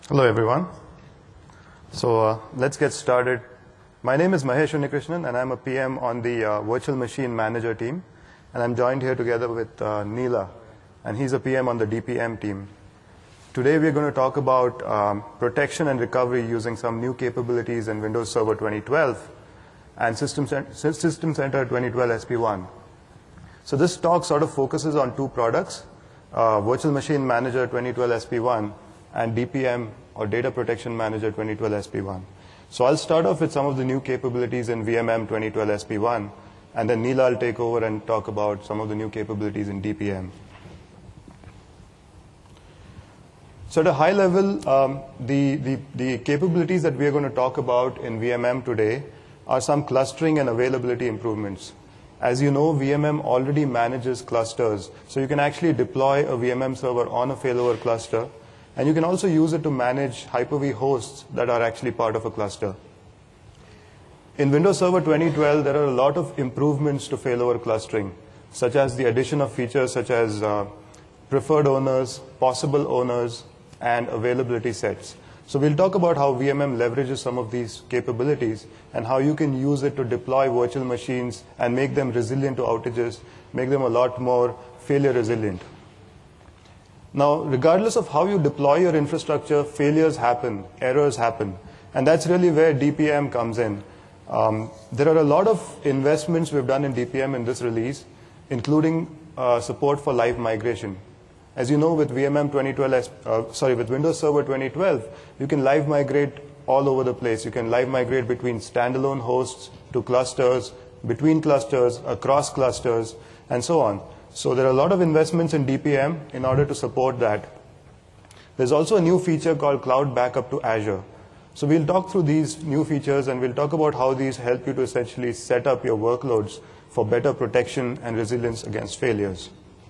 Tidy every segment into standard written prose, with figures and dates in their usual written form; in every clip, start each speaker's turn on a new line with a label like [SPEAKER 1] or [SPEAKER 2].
[SPEAKER 1] Hello everyone. So let's get started. My name is Mahesh Unnikrishnan and I'm a PM on the Virtual Machine Manager team. And I'm joined here together with Neela, and he's a PM on the DPM team. Today we're going to talk about protection and recovery using some new capabilities in Windows Server 2012 and System Center 2012 SP1. So this talk sort of focuses on two products, Virtual Machine Manager 2012 SP1 and DPM, or Data Protection Manager 2012 SP1. So I'll start off with some of the new capabilities in VMM 2012 SP1, and then Neela will take over and talk about some of the new capabilities in DPM. So at a high level, the capabilities that we are going to talk about in VMM today are some clustering and availability improvements. As you know, VMM already manages clusters, so you can actually deploy a VMM server on a failover cluster, and you can also use it to manage Hyper-V hosts that are actually part of a cluster. In Windows Server 2012, there are a lot of improvements to failover clustering, such as the addition of features such as preferred owners, possible owners, and availability sets. So we'll talk about how VMM leverages some of these capabilities and how you can use it to deploy virtual machines and make them resilient to outages, make them a lot more failure resilient. Now, regardless of how you deploy your infrastructure, failures happen, errors happen, and that's really where DPM comes in. There are a lot of investments we've done in DPM in this release, including support for live migration. As you know, with with Windows Server 2012, you can live migrate all over the place. You can live migrate between standalone hosts to clusters, between clusters, across clusters, and so on. So there are a lot of investments in DPM in order to support that. There's also a new feature called Cloud Backup to Azure. So we'll talk through these new features, and we'll talk about how these help you to essentially set up your workloads for better protection and resilience against failures.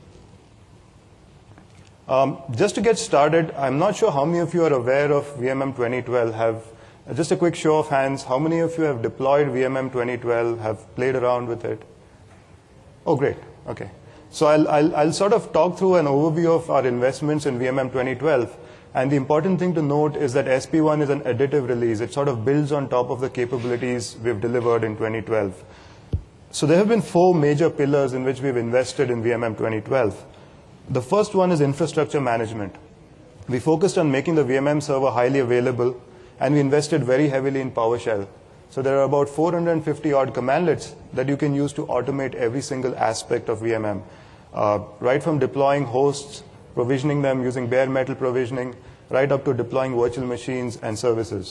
[SPEAKER 1] Just to get started, I'm not sure how many of you are aware of VMM 2012. Just a quick show of hands, how many of you have deployed VMM 2012, have played around with it? Oh, great. Okay. So I'll sort of talk through an overview of our investments in VMM 2012. And the important thing to note is that SP1 is an additive release. It sort of builds on top of the capabilities we've delivered in 2012. So there have been four major pillars in which we've invested in VMM 2012. The first one is infrastructure management. We focused on making the VMM server highly available, and we invested very heavily in PowerShell. So there are about 450 odd commandlets that you can use to automate every single aspect of VMM, right from deploying hosts, provisioning them using bare metal provisioning, right up to deploying virtual machines and services.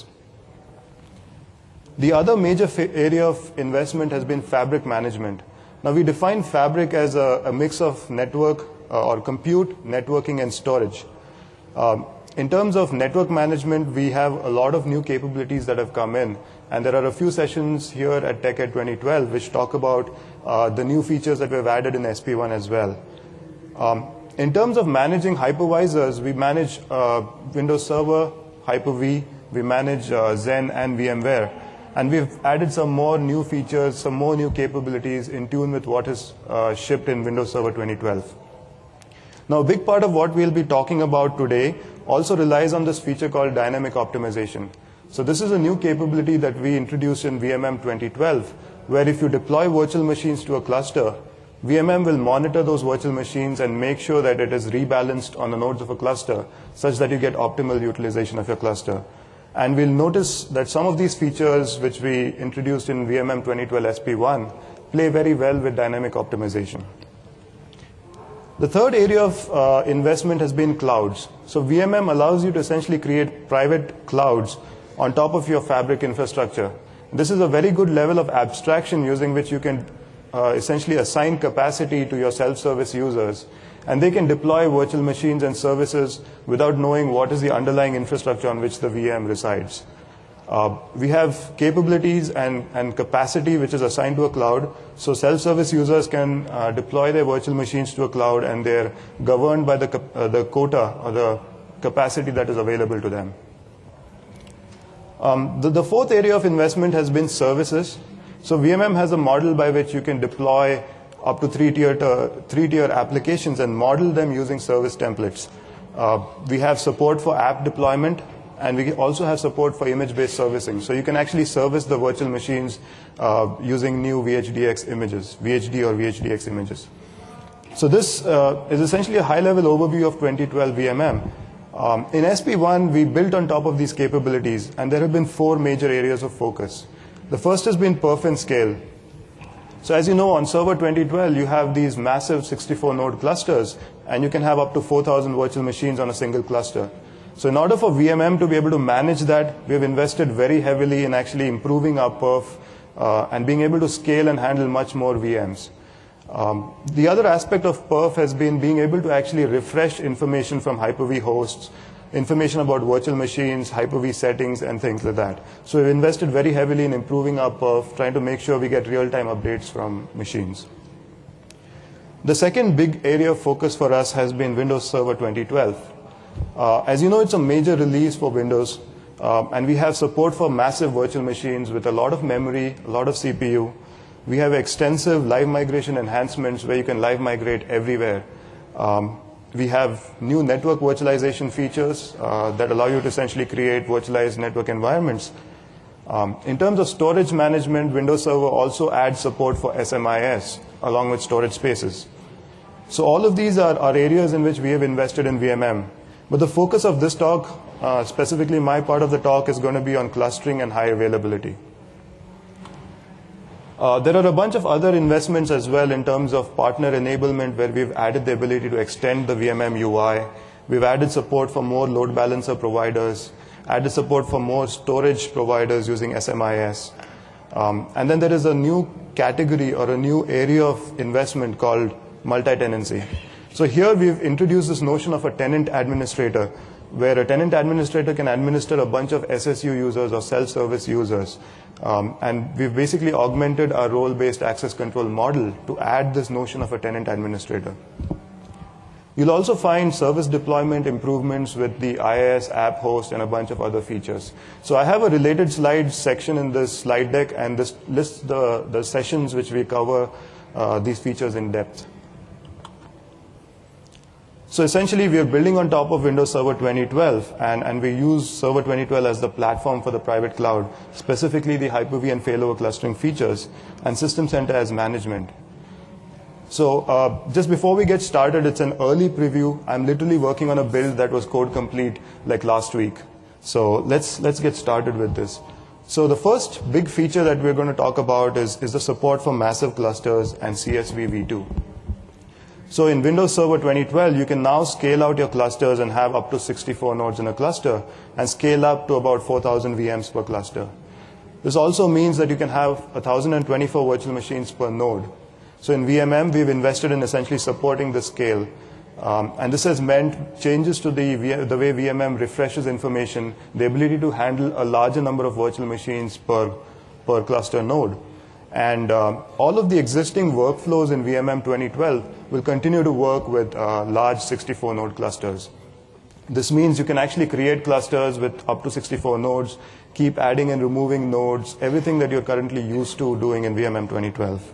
[SPEAKER 1] The other major area of investment has been fabric management. Now we define fabric as a mix of network or compute, networking, and storage. In terms of network management, we have a lot of new capabilities that have come in, and there are a few sessions here at TechEd 2012 which talk about the new features that we've added in SP1 as well. In terms of managing hypervisors, we manage Windows Server, Hyper-V, we manage Xen and VMware, and we've added some more new features, some more new capabilities in tune with what is shipped in Windows Server 2012. Now, a big part of what we'll be talking about today also relies on this feature called dynamic optimization. So this is a new capability that we introduced in VMM 2012, where if you deploy virtual machines to a cluster, VMM will monitor those virtual machines and make sure that it is rebalanced on the nodes of a cluster such that you get optimal utilization of your cluster. And we'll notice that some of these features which we introduced in VMM 2012 SP1 play very well with dynamic optimization. The third area of investment has been clouds. So VMM allows you to essentially create private clouds on top of your fabric infrastructure. This is a very good level of abstraction using which you can essentially assign capacity to your self-service users, and they can deploy virtual machines and services without knowing what is the underlying infrastructure on which the VM resides. We have capabilities and capacity which is assigned to a cloud, so self-service users can deploy their virtual machines to a cloud, and they're governed by the quota or the capacity that is available to them. The fourth area of investment has been services. So VMM has a model by which you can deploy up to three-tier applications and model them using service templates. We have support for app deployment, and we also have support for image-based servicing. So you can actually service the virtual machines using new VHDX images, VHD or VHDX images. So this is essentially a high-level overview of 2012 VMM. In SP1, we built on top of these capabilities, and there have been 4 major areas of focus. The first has been perf and scale. So as you know, on Server 2012, you have these massive 64-node clusters, and you can have up to 4,000 virtual machines on a single cluster. So in order for VMM to be able to manage that, we have invested very heavily in actually improving our perf and being able to scale and handle much more VMs. The other aspect of perf has been being able to actually refresh information from Hyper-V hosts, information about virtual machines, Hyper-V settings, and things like that. So we've invested very heavily in improving our perf, trying to make sure we get real-time updates from machines. The second big area of focus for us has been Windows Server 2012. As you know, it's a major release for Windows, and we have support for massive virtual machines with a lot of memory, a lot of CPU. We have extensive live migration enhancements where you can live migrate everywhere. We have new network virtualization features that allow you to essentially create virtualized network environments. In terms of storage management, Windows Server also adds support for SMIS along with storage spaces. So all of these are areas in which we have invested in VMM. But the focus of this talk, specifically my part of the talk, is going to be on clustering and high availability. There are a bunch of other investments as well in terms of partner enablement, where we've added the ability to extend the VMM UI. We've added support for more load balancer providers, added support for more storage providers using SMIS. And then there is a new category or a new area of investment called multi-tenancy. So here we've introduced this notion of a tenant administrator, where a tenant administrator can administer a bunch of SSU users or self-service users. And we've basically augmented our role-based access control model to add this notion of a tenant administrator. You'll also find service deployment improvements with the IIS app host and a bunch of other features. So I have a related slides section in this slide deck, and this lists the sessions which we cover these features in depth. So essentially, we are building on top of Windows Server 2012, and we use Server 2012 as the platform for the private cloud, specifically the Hyper-V and failover clustering features, and System Center as management. So just before we get started, it's an early preview. I'm literally working on a build that was code complete like last week. So let's get started with this. So the first big feature that we're going to talk about is the support for massive clusters and CSV v2. So in Windows Server 2012, you can now scale out your clusters and have up to 64 nodes in a cluster and scale up to about 4,000 VMs per cluster. This also means that you can have 1,024 virtual machines per node. So in VMM, we've invested in essentially supporting the scale. And this has meant changes to the way VMM refreshes information, the ability to handle a larger number of virtual machines per cluster node. And all of the existing workflows in VMM 2012 will continue to work with large 64-node clusters. This means you can actually create clusters with up to 64 nodes, keep adding and removing nodes, everything that you're currently used to doing in VMM 2012.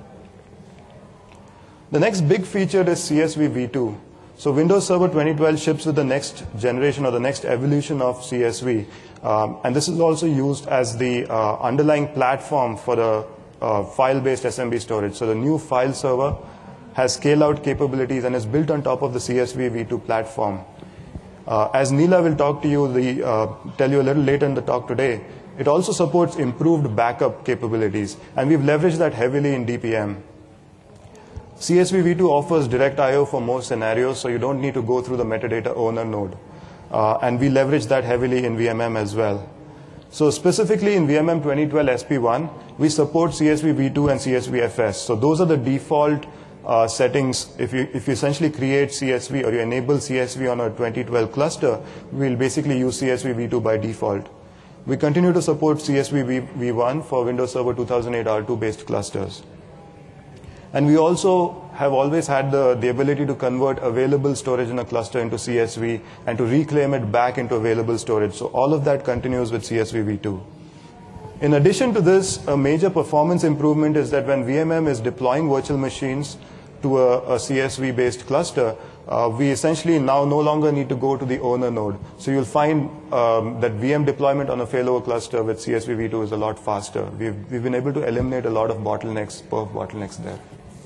[SPEAKER 1] The next big feature is CSV v2. So Windows Server 2012 ships with the next generation or the next evolution of CSV. And this is also used as the underlying platform for the file-based SMB storage. So the new file server has scale-out capabilities and is built on top of the CSV v2 platform. As Neela will talk to you, tell you a little later in the talk today, it also supports improved backup capabilities, and we've leveraged that heavily in DPM. CSV v2 offers direct I/O for most scenarios, so you don't need to go through the metadata owner node. And we leverage that heavily in VMM as well. So specifically in VMM 2012 SP1, we support CSV v2 and CSV FS. So those are the default settings. If you essentially create CSV or you enable CSV on a 2012 cluster, we'll basically use CSV v2 by default. We continue to support CSV v1 for Windows Server 2008 R2 based clusters. And we also have always had the ability to convert available storage in a cluster into CSV and to reclaim it back into available storage. So all of that continues with CSV v2. In addition to this, a major performance improvement is that when VMM is deploying virtual machines to a CSV-based cluster, we essentially now no longer need to go to the owner node. So you'll find that VM deployment on a failover cluster with CSV v2 is a lot faster. We've been able to eliminate a lot of bottlenecks, perf bottlenecks there.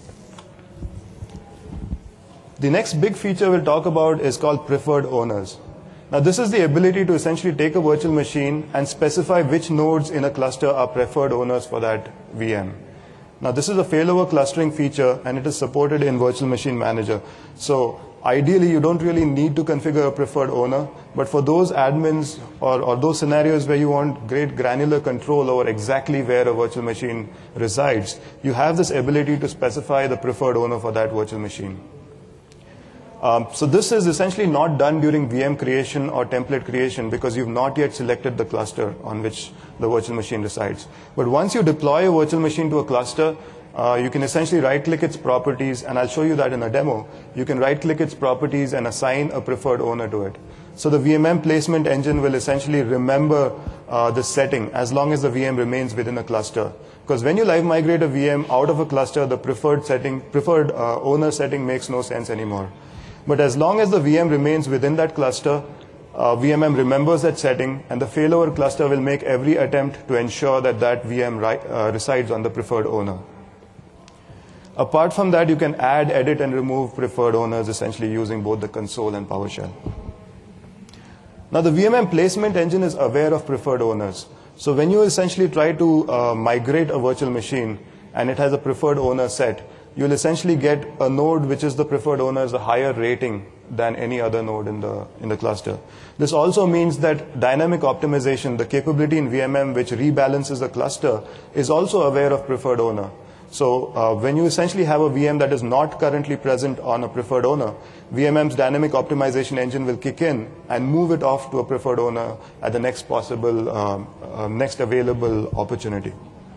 [SPEAKER 1] The next big feature we'll talk about is called preferred owners. Now this is the ability to essentially take a virtual machine and specify which nodes in a cluster are preferred owners for that VM. Now this is a failover clustering feature and it is supported in Virtual Machine Manager. So ideally you don't really need to configure a preferred owner, but for those admins or those scenarios where you want great granular control over exactly where a virtual machine resides, you have this ability to specify the preferred owner for that virtual machine. So this is essentially not done during VM creation or template creation because you've not yet selected the cluster on which the virtual machine resides. But once you deploy a virtual machine to a cluster, you can essentially right-click its properties, and I'll show you that in a demo. You can right-click its properties and assign a preferred owner to it. So the VMM placement engine will essentially remember the setting as long as the VM remains within a cluster. Because when you live migrate a VM out of a cluster, the preferred owner setting makes no sense anymore. But as long as the VM remains within that cluster, VMM remembers that setting, and the failover cluster will make every attempt to ensure that that VM resides on the preferred owner. Apart from that, you can add, edit, and remove preferred owners essentially using both the console and PowerShell. Now the VMM placement engine is aware of preferred owners. So when you essentially try to migrate a virtual machine and it has a preferred owner set, you'll essentially get a node which is the preferred owner as a higher rating than any other node in the cluster. This also means that dynamic optimization, the capability in VMM which rebalances the cluster, is also aware of preferred owner. So when you essentially have a VM that is not currently present on a preferred owner, VMM's dynamic optimization engine will kick in and move it off to a preferred owner at the next possible, next available opportunity.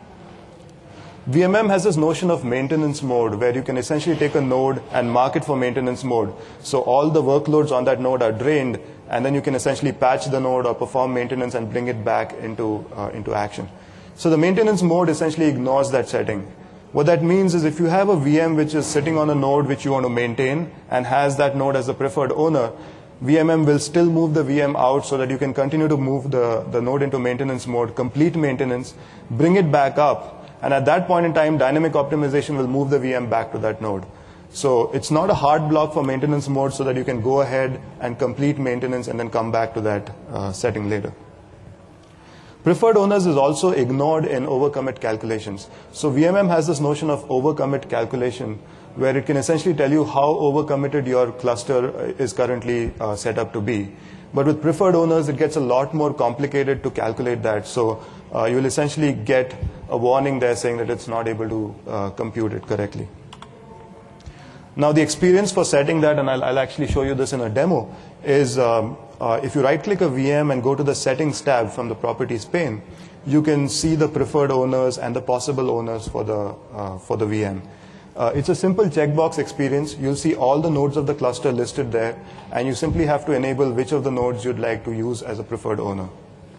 [SPEAKER 1] VMM has this notion of maintenance mode where you can essentially take a node and mark it for maintenance mode. So all the workloads on that node are drained, and then you can essentially patch the node or perform maintenance and bring it back into action. So the maintenance mode essentially ignores that setting. What that means is if you have a VM which is sitting on a node which you want to maintain and has that node as a preferred owner, VMM will still move the VM out so that you can continue to move the node into maintenance mode, complete maintenance, bring it back up, and at that point in time, dynamic optimization will move the VM back to that node. So it's not a hard block for maintenance mode so that you can go ahead and complete maintenance and then come back to that setting later. Preferred owners is also ignored in overcommit calculations. So VMM has this notion of overcommit calculation where it can essentially tell you how overcommitted your cluster is currently set up to be. But with preferred owners, it gets a lot more complicated to calculate that. So you will essentially get a warning there saying that it's not able to compute it correctly. Now the experience for setting that, and I'll actually show you this in a demo, is if you right-click a VM and go to the Settings tab from the Properties pane, you can see the preferred owners and the possible owners for the VM. It's a simple checkbox experience. You'll see all the nodes of the cluster listed there, and you simply have to enable which of the nodes you'd like to use as a preferred owner.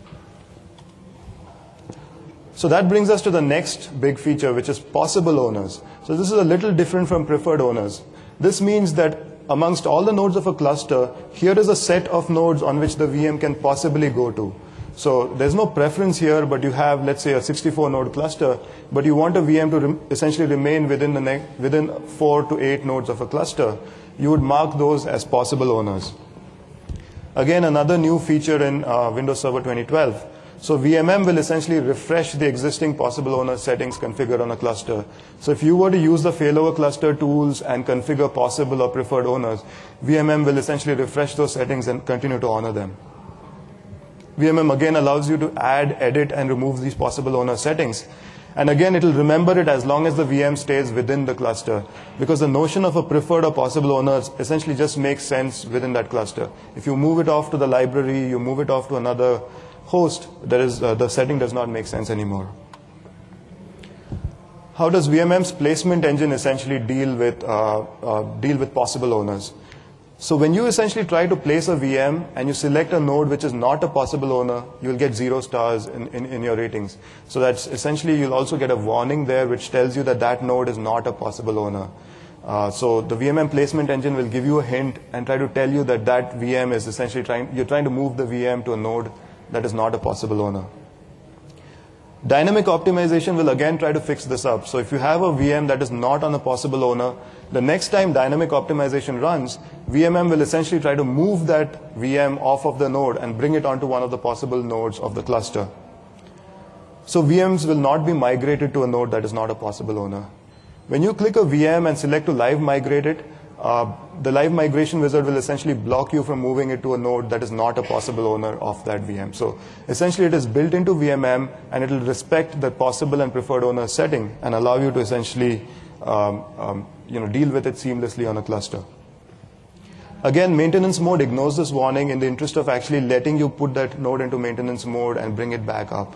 [SPEAKER 1] So that brings us to the next big feature, which is possible owners. So this is a little different from preferred owners. This means that amongst all the nodes of a cluster, here is a set of nodes on which the VM can possibly go to. So there's no preference here, but you have, let's say, a 64-node cluster, but you want a VM to essentially remain within 4 to 8 nodes of a cluster. You would mark those as possible owners. Again, another new feature in Windows Server 2012. So VMM will essentially refresh the existing possible owner settings configured on a cluster. So if you were to use the failover cluster tools and configure possible or preferred owners, VMM will essentially refresh those settings and continue to honor them. VMM again allows you to add, edit, and remove these possible owner settings. And again, it will remember it as long as the VM stays within the cluster, because the notion of a preferred or possible owners essentially just makes sense within that cluster. If you move it off to the library, you move it off to another host, the setting does not make sense anymore. How does VMM's placement engine essentially deal with possible owners? So when you essentially try to place a VM and you select a node which is not a possible owner, you'll get 0 stars in your ratings. So that's essentially, you'll also get a warning there which tells you that that node is not a possible owner. So the VMM placement engine will give you a hint and try to tell you that that VM is essentially you're trying to move the VM to a node that is not a possible owner. Dynamic optimization will again try to fix this up. So if you have a VM that is not on a possible owner, the next time dynamic optimization runs, VMM will essentially try to move that VM off of the node and bring it onto one of the possible nodes of the cluster. So VMs will not be migrated to a node that is not a possible owner. When you click a VM and select to live migrate it, the live migration wizard will essentially block you from moving it to a node that is not a possible owner of that VM. So essentially it is built into VMM and it will respect the possible and preferred owner setting and allow you to essentially deal with it seamlessly on a cluster. Again, maintenance mode ignores this warning in the interest of actually letting you put that node into maintenance mode and bring it back up.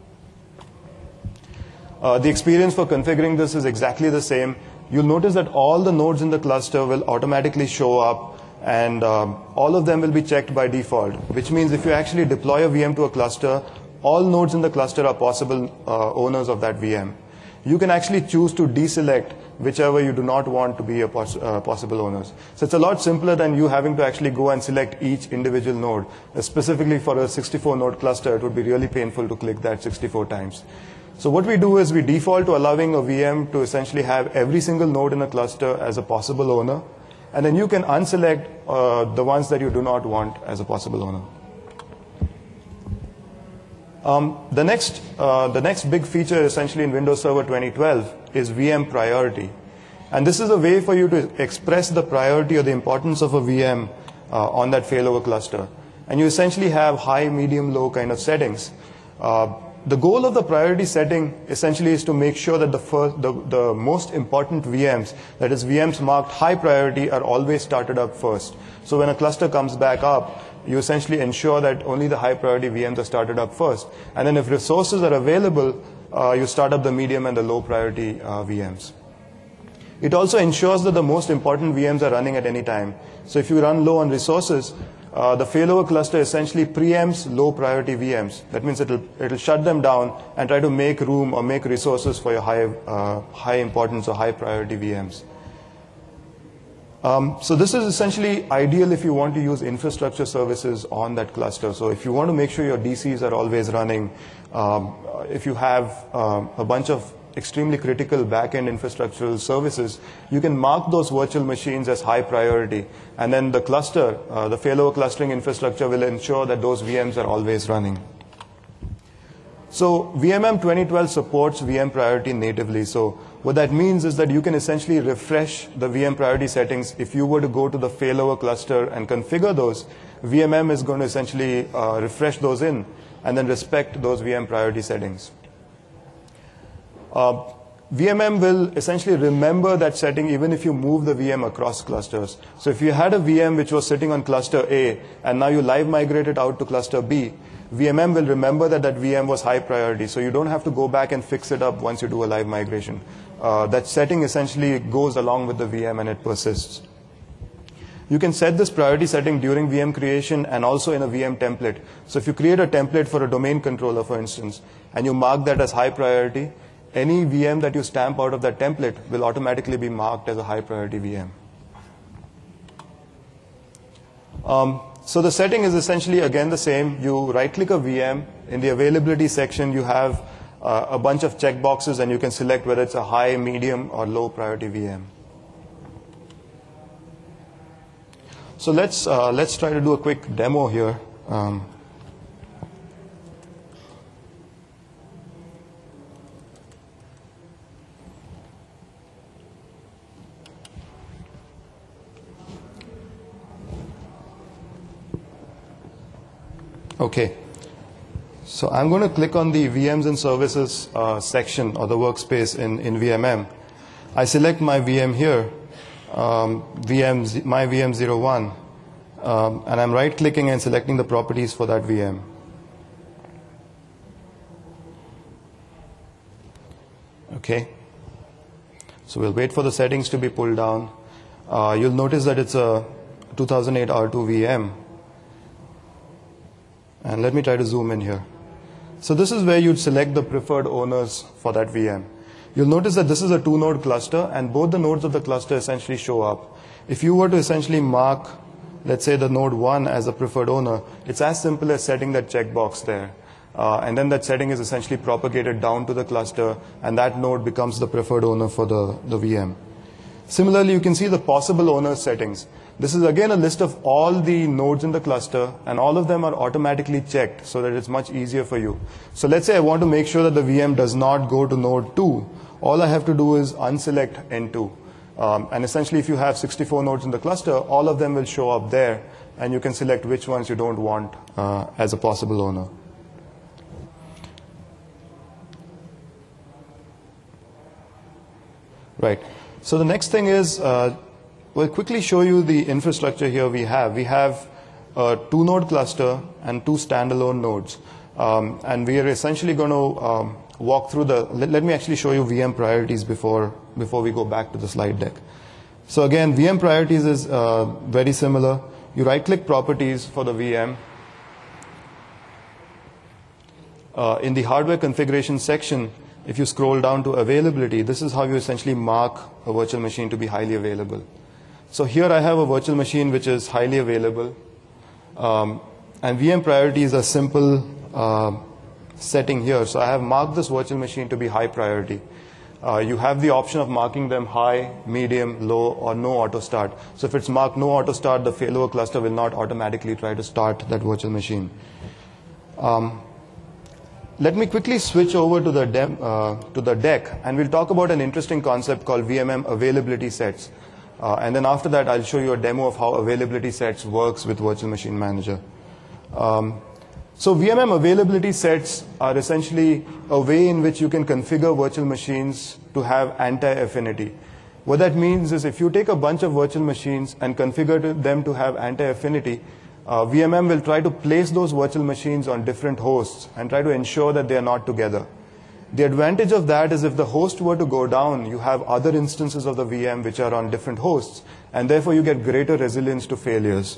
[SPEAKER 1] The experience for configuring this is exactly the same. You'll notice that all the nodes in the cluster will automatically show up and all of them will be checked by default, which means if you actually deploy a VM to a cluster, all nodes in the cluster are possible owners of that VM. You can actually choose to deselect whichever you do not want to be a possible owners. So it's a lot simpler than you having to actually go and select each individual node. Specifically for a 64 node cluster, it would be really painful to click that 64 times. So what we do is we default to allowing a VM to essentially have every single node in a cluster as a possible owner, and then you can unselect the ones that you do not want as a possible owner. The next big feature essentially in Windows Server 2012 is VM priority. And this is a way for you to express the priority or the importance of a VM on that failover cluster. And you essentially have high, medium, low kind of settings. The goal of the priority setting essentially is to make sure that the most important VMs, that is VMs marked high priority, are always started up first. So when a cluster comes back up, you essentially ensure that only the high priority VMs are started up first. And then if resources are available, you start up the medium and the low priority VMs. It also ensures that the most important VMs are running at any time. So if you run low on resources, the failover cluster essentially preempts low priority VMs. That means it'll shut them down and try to make room or make resources for your high importance or high priority VMs. So this is essentially ideal if you want to use infrastructure services on that cluster. So if you want to make sure your DCs are always running, if you have a bunch of extremely critical back-end infrastructural services, you can mark those virtual machines as high priority. And then the cluster, the failover clustering infrastructure will ensure that those VMs are always running. So VMM 2012 supports VM priority natively. So what that means is that you can essentially refresh the VM priority settings. If you were to go to the failover cluster and configure those, VMM is going to essentially refresh those in and then respect those VM priority settings. VMM will essentially remember that setting even if you move the VM across clusters. So if you had a VM which was sitting on cluster A and now you live migrate it out to cluster B, VMM will remember that that VM was high priority. So you don't have to go back and fix it up once you do a live migration. That setting essentially goes along with the VM and it persists. You can set this priority setting during VM creation and also in a VM template. So if you create a template for a domain controller, for instance, and you mark that as high priority, any VM that you stamp out of that template will automatically be marked as a high priority VM. So the setting is essentially again the same. You right click a VM. In the availability section you have a bunch of checkboxes and you can select whether it's a high, medium or low priority VM. So let's try to do a quick demo here. Okay, so I'm going to click on the VMs and services section or the workspace in VMM. I select my VM here, my VM01, and I'm right clicking and selecting the properties for that VM. Okay, so we'll wait for the settings to be pulled down. You'll notice that it's a 2008 R2 VM. And let me try to zoom in here. So this is where you'd select the preferred owners for that VM. You'll notice that this is a 2-node cluster, and both the nodes of the cluster essentially show up. If you were to essentially mark, let's say, the node 1 as a preferred owner, it's as simple as setting that checkbox there. And then that setting is essentially propagated down to the cluster, and that node becomes the preferred owner for the VM. Similarly, you can see the possible owner settings. This is again a list of all the nodes in the cluster, and all of them are automatically checked so that it's much easier for you. So let's say I want to make sure that the VM does not go to node 2. All I have to do is unselect N2. And essentially, if you have 64 nodes in the cluster, all of them will show up there, and you can select which ones you don't want as a possible owner. Right. So the next thing is, we'll quickly show you the infrastructure here we have. We have a 2-node cluster and 2 standalone nodes. And we are essentially going to walk through let me actually show you VM priorities before we go back to the slide deck. So again, VM priorities is very similar. You right-click properties for the VM. In the hardware configuration section, if you scroll down to availability, this is how you essentially mark a virtual machine to be highly available. So here I have a virtual machine which is highly available. And VM priority is a simple setting here. So I have marked this virtual machine to be high priority. You have the option of marking them high, medium, low, or no auto start. So if it's marked no auto start, the failover cluster will not automatically try to start that virtual machine. Let me quickly switch over to the deck, and we'll talk about an interesting concept called VMM availability sets. And then after that, I'll show you a demo of how availability sets works with Virtual Machine Manager. So VMM availability sets are essentially a way in which you can configure virtual machines to have anti-affinity. What that means is if you take a bunch of virtual machines and configure them to have anti-affinity, VMM will try to place those virtual machines on different hosts and try to ensure that they are not together. The advantage of that is if the host were to go down, you have other instances of the VM which are on different hosts, and therefore you get greater resilience to failures.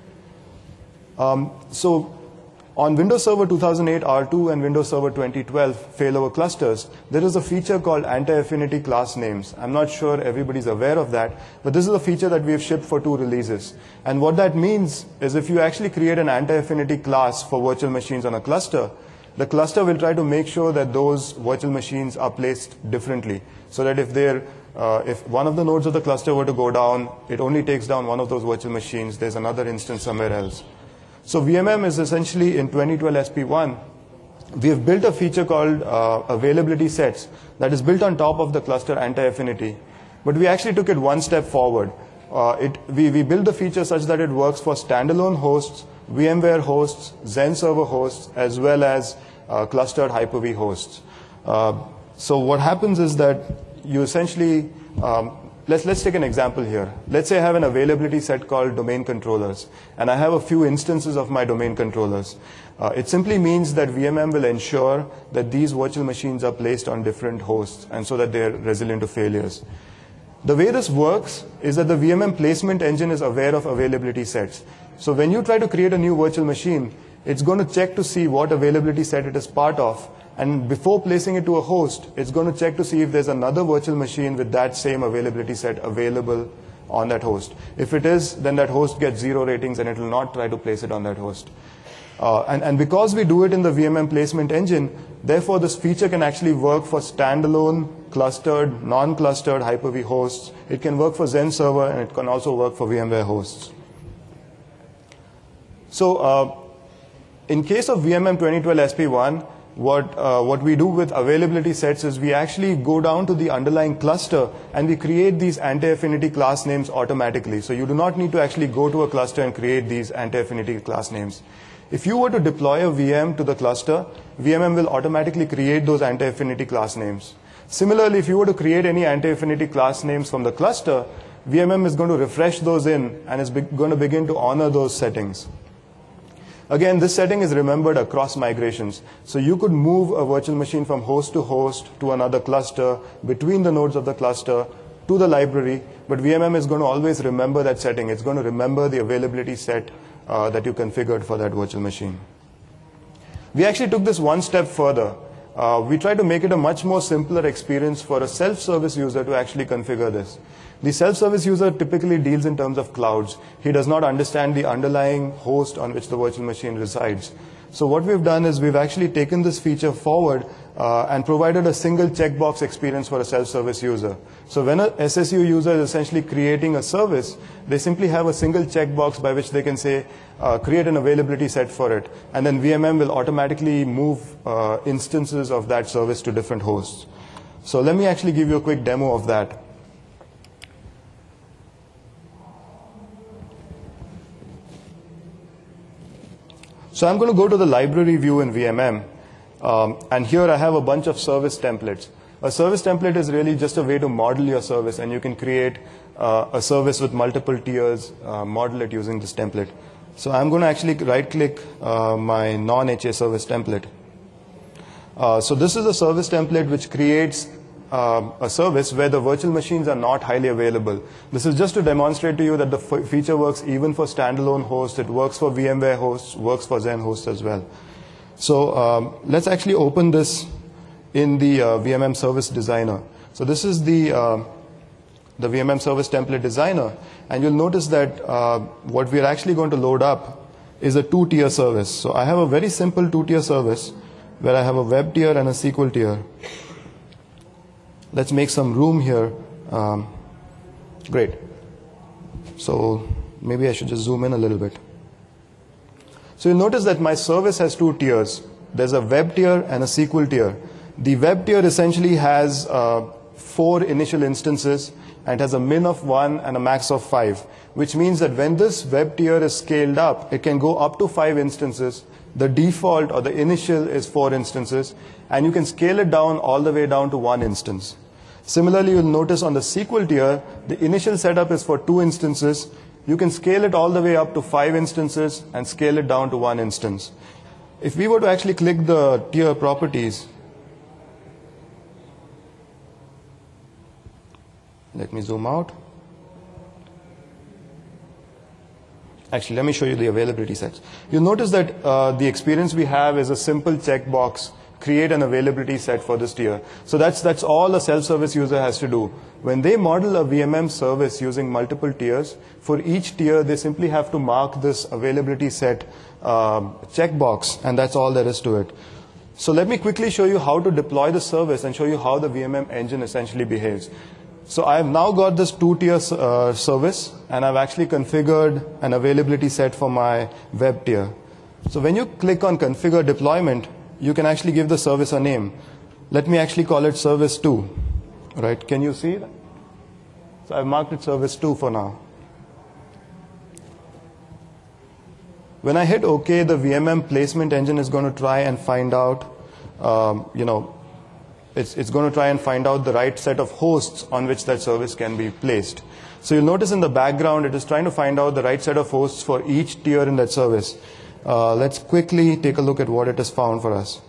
[SPEAKER 1] So on Windows Server 2008 R2 and Windows Server 2012 failover clusters, there is a feature called anti-affinity class names. I'm not sure everybody's aware of that, but this is a feature that we have shipped for 2 releases. And what that means is if you actually create an anti-affinity class for virtual machines on a cluster, the cluster will try to make sure that those virtual machines are placed differently, so that if one of the nodes of the cluster were to go down, it only takes down one of those virtual machines. There's another instance somewhere else. So VMM is essentially, in 2012 SP1, we have built a feature called availability sets that is built on top of the cluster anti-affinity. But we actually took it one step forward. We built the feature such that it works for standalone hosts, VMware hosts, Xen server hosts, as well as clustered Hyper-V hosts. So what happens is that you essentially, let's take an example here. Let's say I have an availability set called domain controllers, and I have a few instances of my domain controllers. It simply means that VMM will ensure that these virtual machines are placed on different hosts, and so that they're resilient to failures. The way this works is that the VMM placement engine is aware of availability sets. So when you try to create a new virtual machine, it's going to check to see what availability set it is part of, and before placing it to a host, it's going to check to see if there's another virtual machine with that same availability set available on that host. If it is, then that host gets 0 ratings and it will not try to place it on that host. And because we do it in the VMM placement engine, therefore this feature can actually work for standalone, clustered, non-clustered Hyper-V hosts. It can work for Xen server, and it can also work for VMware hosts. So in case of VMM 2012 SP1, what we do with availability sets is we actually go down to the underlying cluster and we create these anti-affinity class names automatically. So you do not need to actually go to a cluster and create these anti-affinity class names. If you were to deploy a VM to the cluster, VMM will automatically create those anti-affinity class names. Similarly, if you were to create any anti-affinity class names from the cluster, VMM is going to refresh those in and is going to begin to honor those settings. Again, this setting is remembered across migrations. So you could move a virtual machine from host to another cluster, between the nodes of the cluster, to the library, but VMM is going to always remember that setting. It's going to remember the availability set that you configured for that virtual machine. We actually took this one step further. we try to make it a much more simpler experience for a self-service user to actually configure this. The self-service user typically deals in terms of clouds. He does not understand the underlying host on which the virtual machine resides. So what we've done is we've actually taken this feature forward and provided a single checkbox experience for a self-service user. So when a SSU user is essentially creating a service, they simply have a single checkbox by which they can say, create an availability set for it. And then VMM will automatically move instances of that service to different hosts. So let me actually give you a quick demo of that. So I'm going to go to the library view in VMM. And here I have a bunch of service templates. A service template is really just a way to model your service, and you can create a service with multiple tiers, model it using this template. So I'm going to actually right-click my non-HA service template. So this is a service template which creates a service where the virtual machines are not highly available. This is just to demonstrate to you that the feature works even for standalone hosts. It works for VMware hosts, works for Xen hosts as well. So let's actually open this in the VMM Service Designer. So this is the VMM Service Template Designer, and you'll notice that what we're actually going to load up is a two-tier service. So I have a very simple two-tier service where I have a web tier and a SQL tier. Let's make some room here. Great. So maybe I should just zoom in a little bit. So you'll notice that my service has two tiers. There's a web tier and a SQL tier. The web tier essentially has 4 initial instances and has a min of 1 and a max of 5, which means that when this web tier is scaled up, it can go up to 5 instances. The default or the initial is 4 instances, and you can scale it down all the way down to 1 instance. Similarly, you'll notice on the SQL tier, the initial setup is for 2 instances. You can scale it all the way up to 5 instances and scale it down to 1 instance. If we were to actually click the tier properties, let me zoom out. Actually, let me show you the availability sets. You'll notice that the experience we have is a simple checkbox, create an availability set for this tier. So that's all a self-service user has to do. When they model a VMM service using multiple tiers, for each tier they simply have to mark this availability set checkbox, and that's all there is to it. So let me quickly show you how to deploy the service and show you how the VMM engine essentially behaves. So I have now got this two-tier service, and I've actually configured an availability set for my web tier. So when you click on configure deployment, you can actually give the service a name. Let me actually call it service 2. Right? Can you see that? So I've marked it service 2 for now. When I hit OK, the VMM placement engine is going to try and find out, it's going to try and find out the right set of hosts on which that service can be placed. So you'll notice in the background, it is trying to find out the right set of hosts for each tier in that service. Let's quickly take a look at what it has found for us.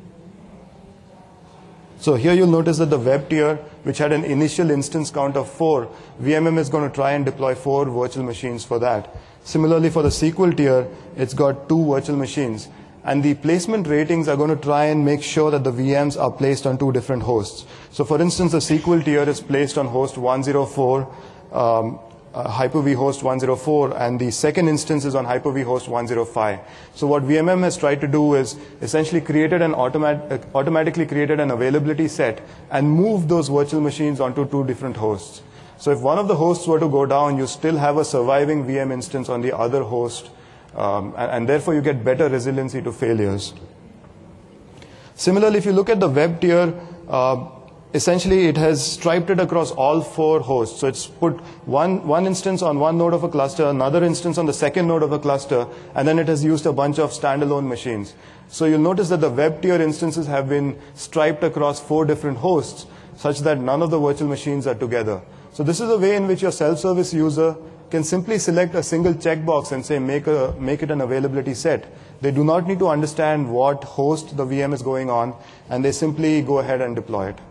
[SPEAKER 1] So here you'll notice that the web tier, which had an initial instance count of 4, VMM is going to try and deploy 4 virtual machines for that. Similarly, for the SQL tier, it's got 2 virtual machines. And the placement ratings are going to try and make sure that the VMs are placed on 2 different hosts. So for instance, the SQL tier is placed on host 104, Hyper-V host 104, and the second instance is on Hyper-V host 105. So what VMM has tried to do is essentially automatically created an availability set and moved those virtual machines onto 2 different hosts. So if one of the hosts were to go down, you still have a surviving VM instance on the other host, and therefore you get better resiliency to failures. Similarly, if you look at the web tier, essentially it has striped it across all 4 hosts. So it's put one instance on one node of a cluster, another instance on the second node of a cluster, and then it has used a bunch of standalone machines. So you'll notice that the web tier instances have been striped across 4 different hosts, such that none of the virtual machines are together. So this is a way in which your self-service user can simply select a single checkbox and say make it an availability set. They do not need to understand what host the VM is going on, and they simply go ahead and deploy it.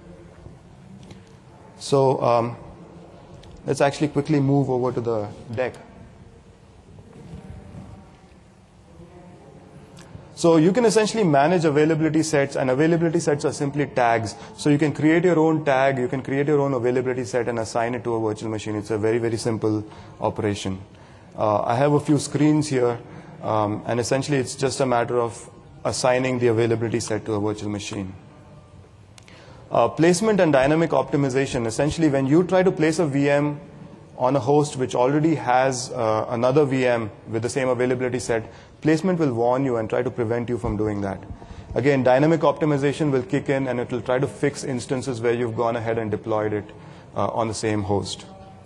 [SPEAKER 1] So let's actually quickly move over to the deck. So you can essentially manage availability sets, and availability sets are simply tags. So you can create your own tag, you can create your own availability set and assign it to a virtual machine. It's a very, very simple operation. I have a few screens here, and essentially it's just a matter of assigning the availability set to a virtual machine. Placement and dynamic optimization. Essentially, when you try to place a VM on a host which already has another VM with the same availability set, placement will warn you and try to prevent you from doing that. Again, dynamic optimization will kick in and it will try to fix instances where you've gone ahead and deployed it on the same host.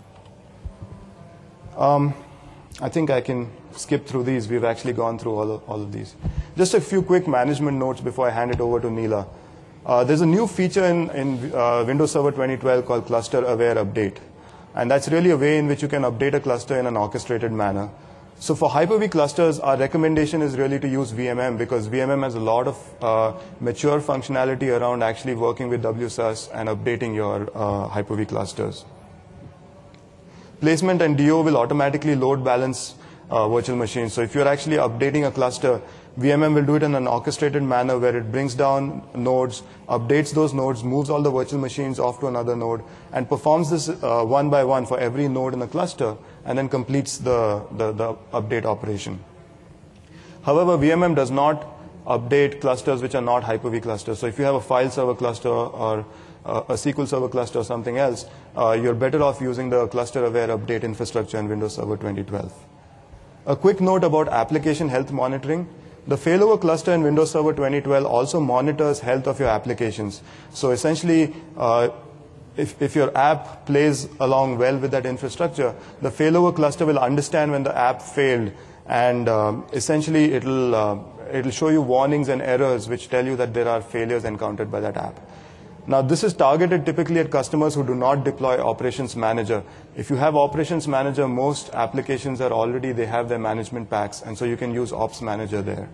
[SPEAKER 1] I think I can skip through these. We've actually gone through all of these. Just a few quick management notes before I hand it over to Neela. There's a new feature in Windows Server 2012 called Cluster Aware Update. And that's really a way in which you can update a cluster in an orchestrated manner. So for Hyper-V clusters, our recommendation is really to use VMM because VMM has a lot of mature functionality around actually working with WSUS and updating your Hyper-V clusters. Placement and DO will automatically load balance virtual machines. So if you're actually updating a cluster, VMM will do it in an orchestrated manner where it brings down nodes, updates those nodes, moves all the virtual machines off to another node, and performs this one by one for every node in the cluster, and then completes the update operation. However, VMM does not update clusters which are not Hyper-V clusters. So if you have a file server cluster or a SQL Server cluster or something else, you're better off using the cluster aware update infrastructure in Windows Server 2012. A quick note about application health monitoring. The failover cluster in Windows Server 2012 also monitors health of your applications. So essentially, if your app plays along well with that infrastructure, the failover cluster will understand when the app failed, and essentially it'll show you warnings and errors which tell you that there are failures encountered by that app. Now, this is targeted typically at customers who do not deploy Operations Manager. If you have Operations Manager, most applications are already, they have their management packs, and so you can use Ops Manager there.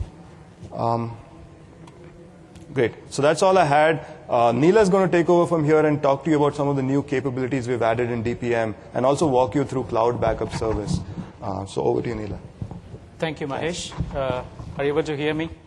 [SPEAKER 1] Great. So that's all I had. Neela is going to take over from here and talk to you about some of the new capabilities we've added in DPM, and also walk you through Cloud Backup Service. So over to you, Neela.
[SPEAKER 2] Thank you, Mahesh. Are you able to hear me?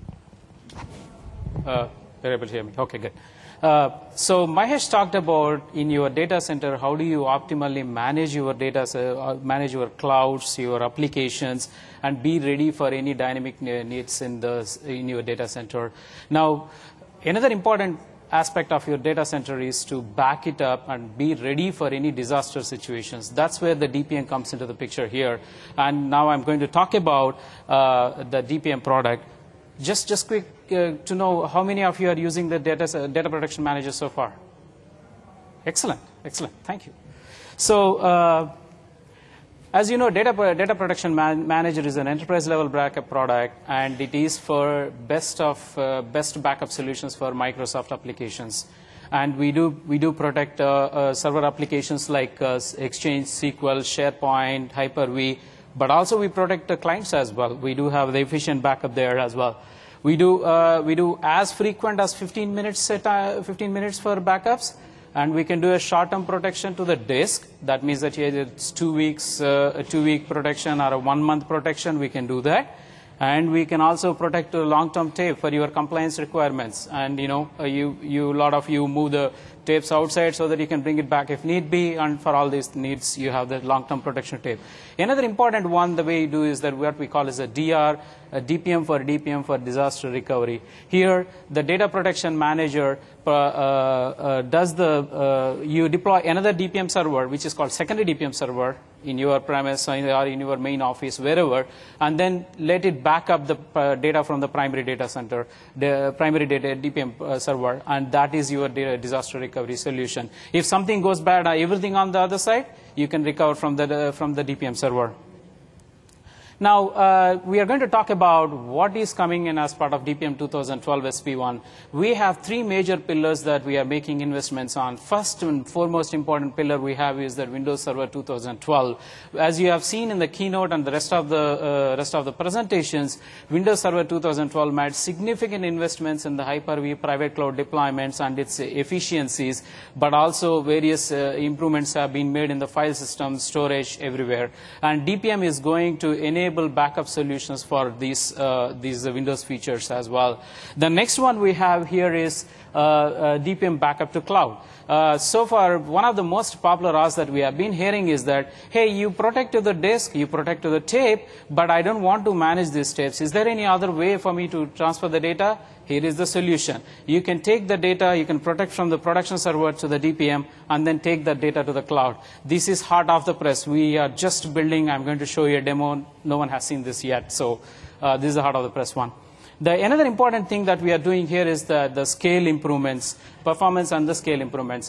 [SPEAKER 2] You're able to hear me. Okay, good. So Mahesh talked about in your data center, how do you optimally manage your data, manage your clouds, your applications, and be ready for any dynamic needs in your data center. Now, another important aspect of your data center is to back it up and be ready for any disaster situations. That's where the DPM comes into the picture here. And now I'm going to talk about the DPM product. Just quick to know how many of you are using the data protection manager so far. Excellent, excellent. Thank you. So as you know, data protection manager is an enterprise level backup product, and it is for best backup solutions for Microsoft applications. And we do protect server applications like Exchange, SQL, SharePoint, Hyper-V. But also we protect the clients as well. We do have the efficient backup there as well. We do as frequent as 15 minutes for backups, and we can do a short-term protection to the disk. That means that it's 2 weeks, a 2-week protection or a 1-month protection. We can do that, and we can also protect a long-term tape for your compliance requirements. And a lot of you move the tapes outside so that you can bring it back if need be, and for all these needs you have the long-term protection tape. Another important one, the way you do is that what we call is a DR, a DPM for disaster recovery. Here the data protection manager you deploy another DPM server, which is called secondary DPM server, in your premise or in your main office, wherever, and then let it back up the data from the primary data center, the primary data DPM server, and that is your disaster recovery solution. If something goes bad, everything on the other side, you can recover from the DPM server. Now, we are going to talk about what is coming in as part of DPM 2012 SP1. We have 3 major pillars that we are making investments on. First and foremost important pillar we have is the Windows Server 2012. As you have seen in the keynote and the rest of the presentations, Windows Server 2012 made significant investments in the Hyper-V private cloud deployments and its efficiencies, but also various improvements have been made in the file system, storage, everywhere. And DPM is going to enable enable backup solutions for these Windows features as well. The next one we have here is DPM backup to cloud. So far, one of the most popular asks that we have been hearing is that, hey, you protect to the disk, you protect to the tape, but I don't want to manage these tapes. Is there any other way for me to transfer the data? Here is the solution. You can take the data, you can protect from the production server to the DPM, and then take the data to the cloud. This is hot off the press. We are just building. I'm going to show you a demo. No one has seen this yet, so this is the hot off the press one. Another important thing that we are doing here is the scale improvements, performance and the scale improvements.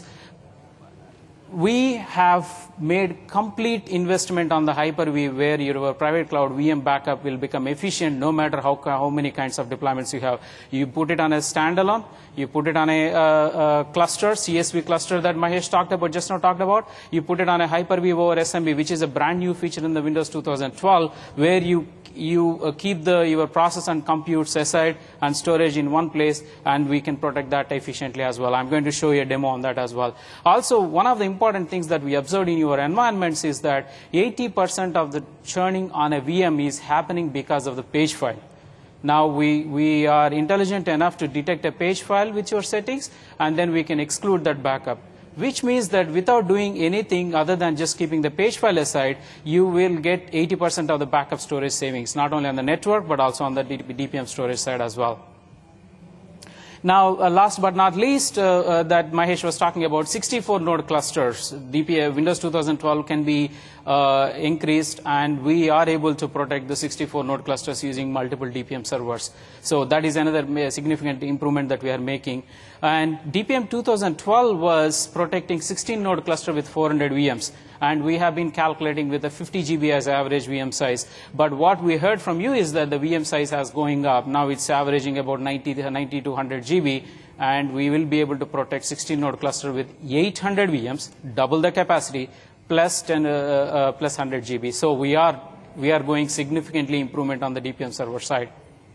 [SPEAKER 2] We have made complete investment on the Hyper-V, where your private cloud VM backup will become efficient no matter how many kinds of deployments you have. You put it on a standalone, you put it on a cluster, CSV cluster that Mahesh just now talked about. You put it on a Hyper-V over SMB, which is a brand new feature in the Windows 2012, where you keep your process and computes aside and storage in one place, and we can protect that efficiently as well. I'm going to show you a demo on that as well. Also, one of the important things that we observed in your environments is that 80% of the churning on a VM is happening because of the page file. Now, we are intelligent enough to detect a page file with your settings, and then we can exclude that backup, which means that without doing anything other than just keeping the page file aside, you will get 80% of the backup storage savings, not only on the network, but also on the DPM storage side as well. Now, last but not least, that Mahesh was talking about, 64-node clusters. Windows 2012 can be increased, and we are able to protect the 64-node clusters using multiple DPM servers. So that is another significant improvement that we are making. And DPM 2012 was protecting 16-node cluster with 400 VMs. And we have been calculating with a 50 GB as average VM size. But what we heard from you is that the VM size is going up. Now it's averaging about 90 to 100 GB. And we will be able to protect 16-node cluster with 800 VMs, double the capacity, plus 100 GB. So we are going significantly improvement on the DPM server side.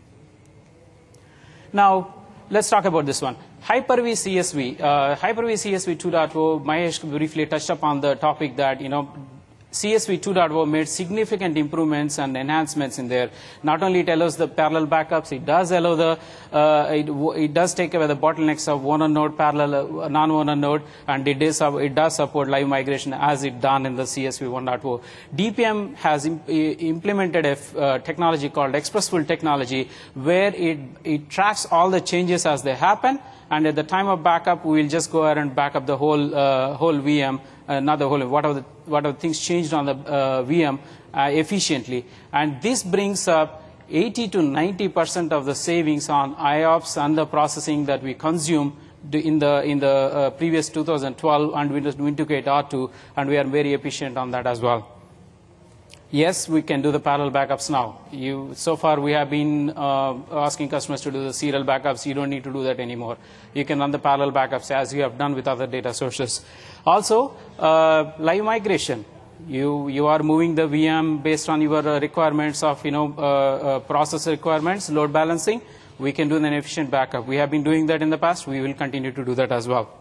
[SPEAKER 2] Now, let's talk about this one. Hyper-V CSV. Hyper-V CSV 2.0, Mahesh briefly touched upon the topic that, CSV 2.0 made significant improvements and enhancements in there. Not only it allows the parallel backups, it does allow it does take away the bottlenecks of one-on node parallel, non-one-on node, and it does support live migration as it done in the CSV 1.0. DPM has implemented a technology called Expressful technology, where it tracks all the changes as they happen, and at the time of backup, we will just go ahead and back up the whole VM, not the whole, whatever things changed on the VM efficiently. And this brings up 80 to 90% of the savings on IOPS and the processing that we consume in the previous 2012 and Windows 28 R2, and we are very efficient on that as well. Yes, we can do the parallel backups now. So far, we have been asking customers to do the serial backups. You don't need to do that anymore. You can run the parallel backups as you have done with other data sources. Also, live migration. You are moving the VM based on your requirements of process requirements, load balancing. We can do an efficient backup. We have been doing that in the past. We will continue to do that as well.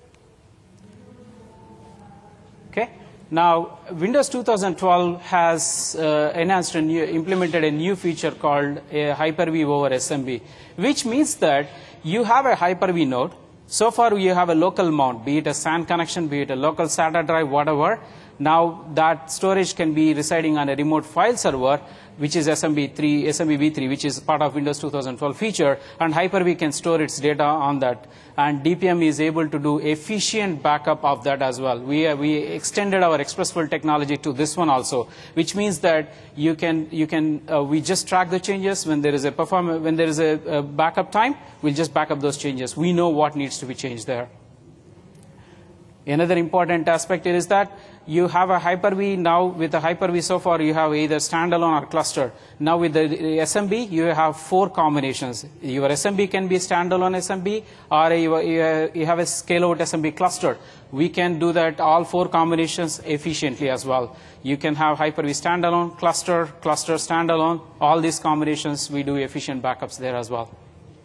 [SPEAKER 2] Okay. Now, Windows 2012 has implemented a new feature called a Hyper-V over SMB, which means that you have a Hyper-V node. So far, you have a local mount, be it a SAN connection, be it a local SATA drive, whatever. Now, that storage can be residing on a remote file server, which is SMB-v3, which is part of Windows 2012 feature, and Hyper-V can store its data on that. And DPM is able to do efficient backup of that as well. We extended our Expressful technology to this one also, which means that we just track the changes when there is a backup time. We'll just back up those changes. We know what needs to be changed there. Another important aspect is that you have a Hyper-V now. With the Hyper-V so far, you have either standalone or cluster. Now with the SMB, you have 4 combinations. Your SMB can be standalone SMB, or you have a scale-out SMB cluster. We can do that, all 4 combinations efficiently as well. You can have Hyper-V standalone, cluster, standalone. All these combinations, we do efficient backups there as well.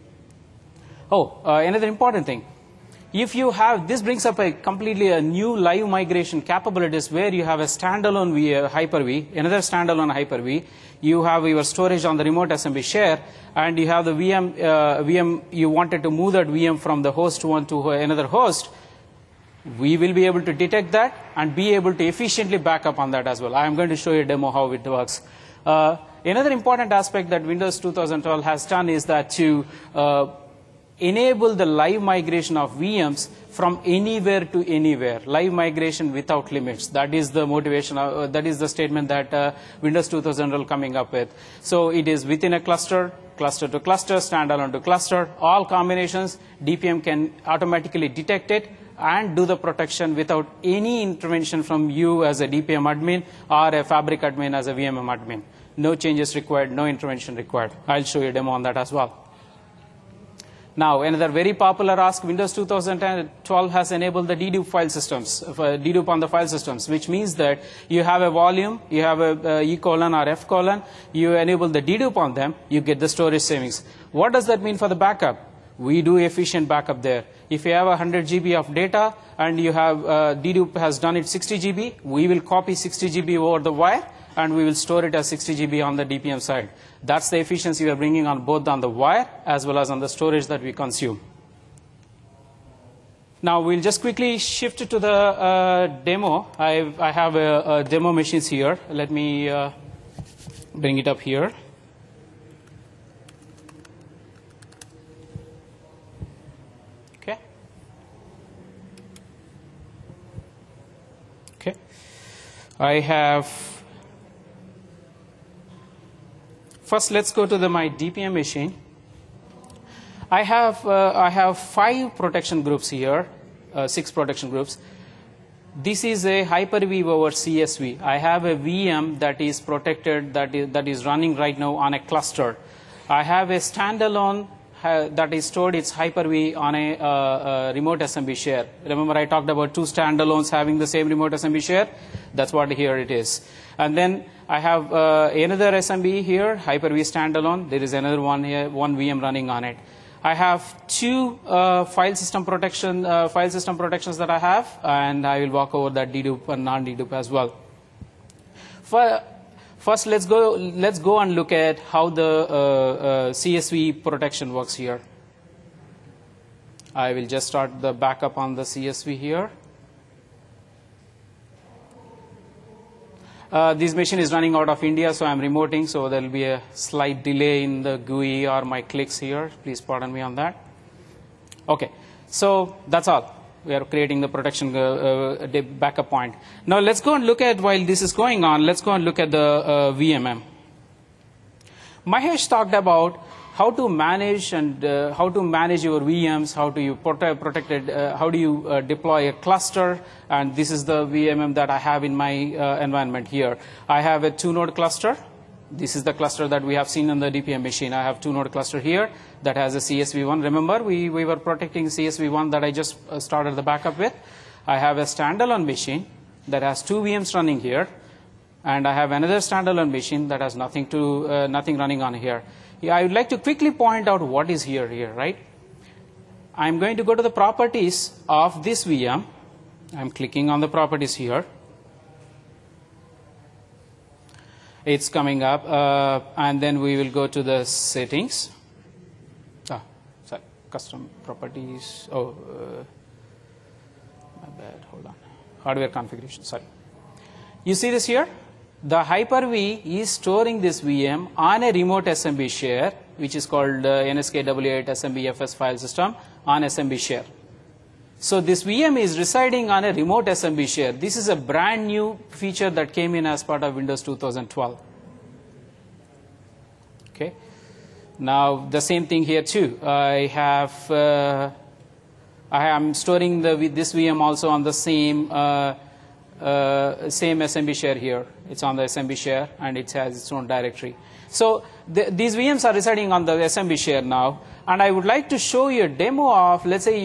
[SPEAKER 2] Another important thing. If you have, this brings up a completely new live migration capabilities where you have a standalone Hyper-V, another standalone Hyper-V. you have your storage on the remote SMB share, and you have the VM, you wanted to move that VM from the host one to another host, we will be able to detect that and be able to efficiently back up on that as well. I am going to show you a demo how it works. Another important aspect that Windows 2012 has done is that to enable the live migration of VMs from anywhere to anywhere, live migration without limits. That is the motivation, that is the statement that Windows 2012 coming up with. So it is within a cluster, cluster to cluster, standalone to cluster, all combinations, DPM can automatically detect it and do the protection without any intervention from you as a DPM admin or a Fabric admin as a VMM admin. No changes required, no intervention required. I'll show you a demo on that as well. Now, another very popular ask, Windows 2012 has enabled the dedupe file systems, dedupe on the file systems, which means that you have a volume, you have a E colon or F colon, you enable the dedupe on them, you get the storage savings. What does that mean for the backup? We do efficient backup there. If you have 100 GB of data and you have dedupe has done it 60 GB, we will copy 60 GB over the wire and we will store it as 60 GB on the DPM side. That's the efficiency we are bringing on both on the wire as well as on the storage that we consume. Now we'll just quickly shift to the demo. I have a demo machines here. Let me bring it up here. Okay. Okay. I have. First, let's go to my DPM machine. I have 5 protection groups here, 6 protection groups. This is a Hyper-V over CSV. I have a VM that is protected, that is running right now on a cluster. I have a standalone that is stored its Hyper-V on a remote SMB share. Remember I talked about 2 standalones having the same remote SMB share? That's what here it is. And then I have another SMB here, Hyper-V standalone. There is another one here, one VM running on it. I have 2 file system protections that I have, and I will walk over that dedupe and non-dedupe as well. First, let's go and look at how the CSV protection works here. I will just start the backup on the CSV here. This machine is running out of India, so I'm remoting, so there will be a slight delay in the GUI or my clicks here. Please pardon me on that. Okay, so that's all. We are creating the protection backup point. Now let's go and look at, while this is going on, let's go and look at the VMM. Mahesh talked about how to manage and how to manage your VMs, how do you protect it, how do you deploy a cluster, and this is the VMM that I have in my environment here. I have a 2-node cluster. This is the cluster that we have seen on the DPM machine. I have 2-node cluster here that has a CSV1. Remember, we were protecting CSV1 that I just started the backup with. I have a standalone machine that has 2 VMs running here, and I have another standalone machine that has nothing running on here. Yeah, I would like to quickly point out what is here, right? I'm going to go to the properties of this VM. I'm clicking on the properties here. It's coming up, and then we will go to the settings. Sorry, custom properties. Oh, my bad, hold on. Hardware configuration, sorry. You see this here? The Hyper-V is storing this VM on a remote SMB share, which is called NSK-W8 SMBFS file system on SMB share. So this VM is residing on a remote SMB share. This is a brand new feature that came in as part of Windows 2012. Okay. Now the same thing here too. I am storing this VM also on the same SMB share here. It's on the SMB share and it has its own directory. So these VMs are residing on the SMB share now, and I would like to show you a demo of, let's say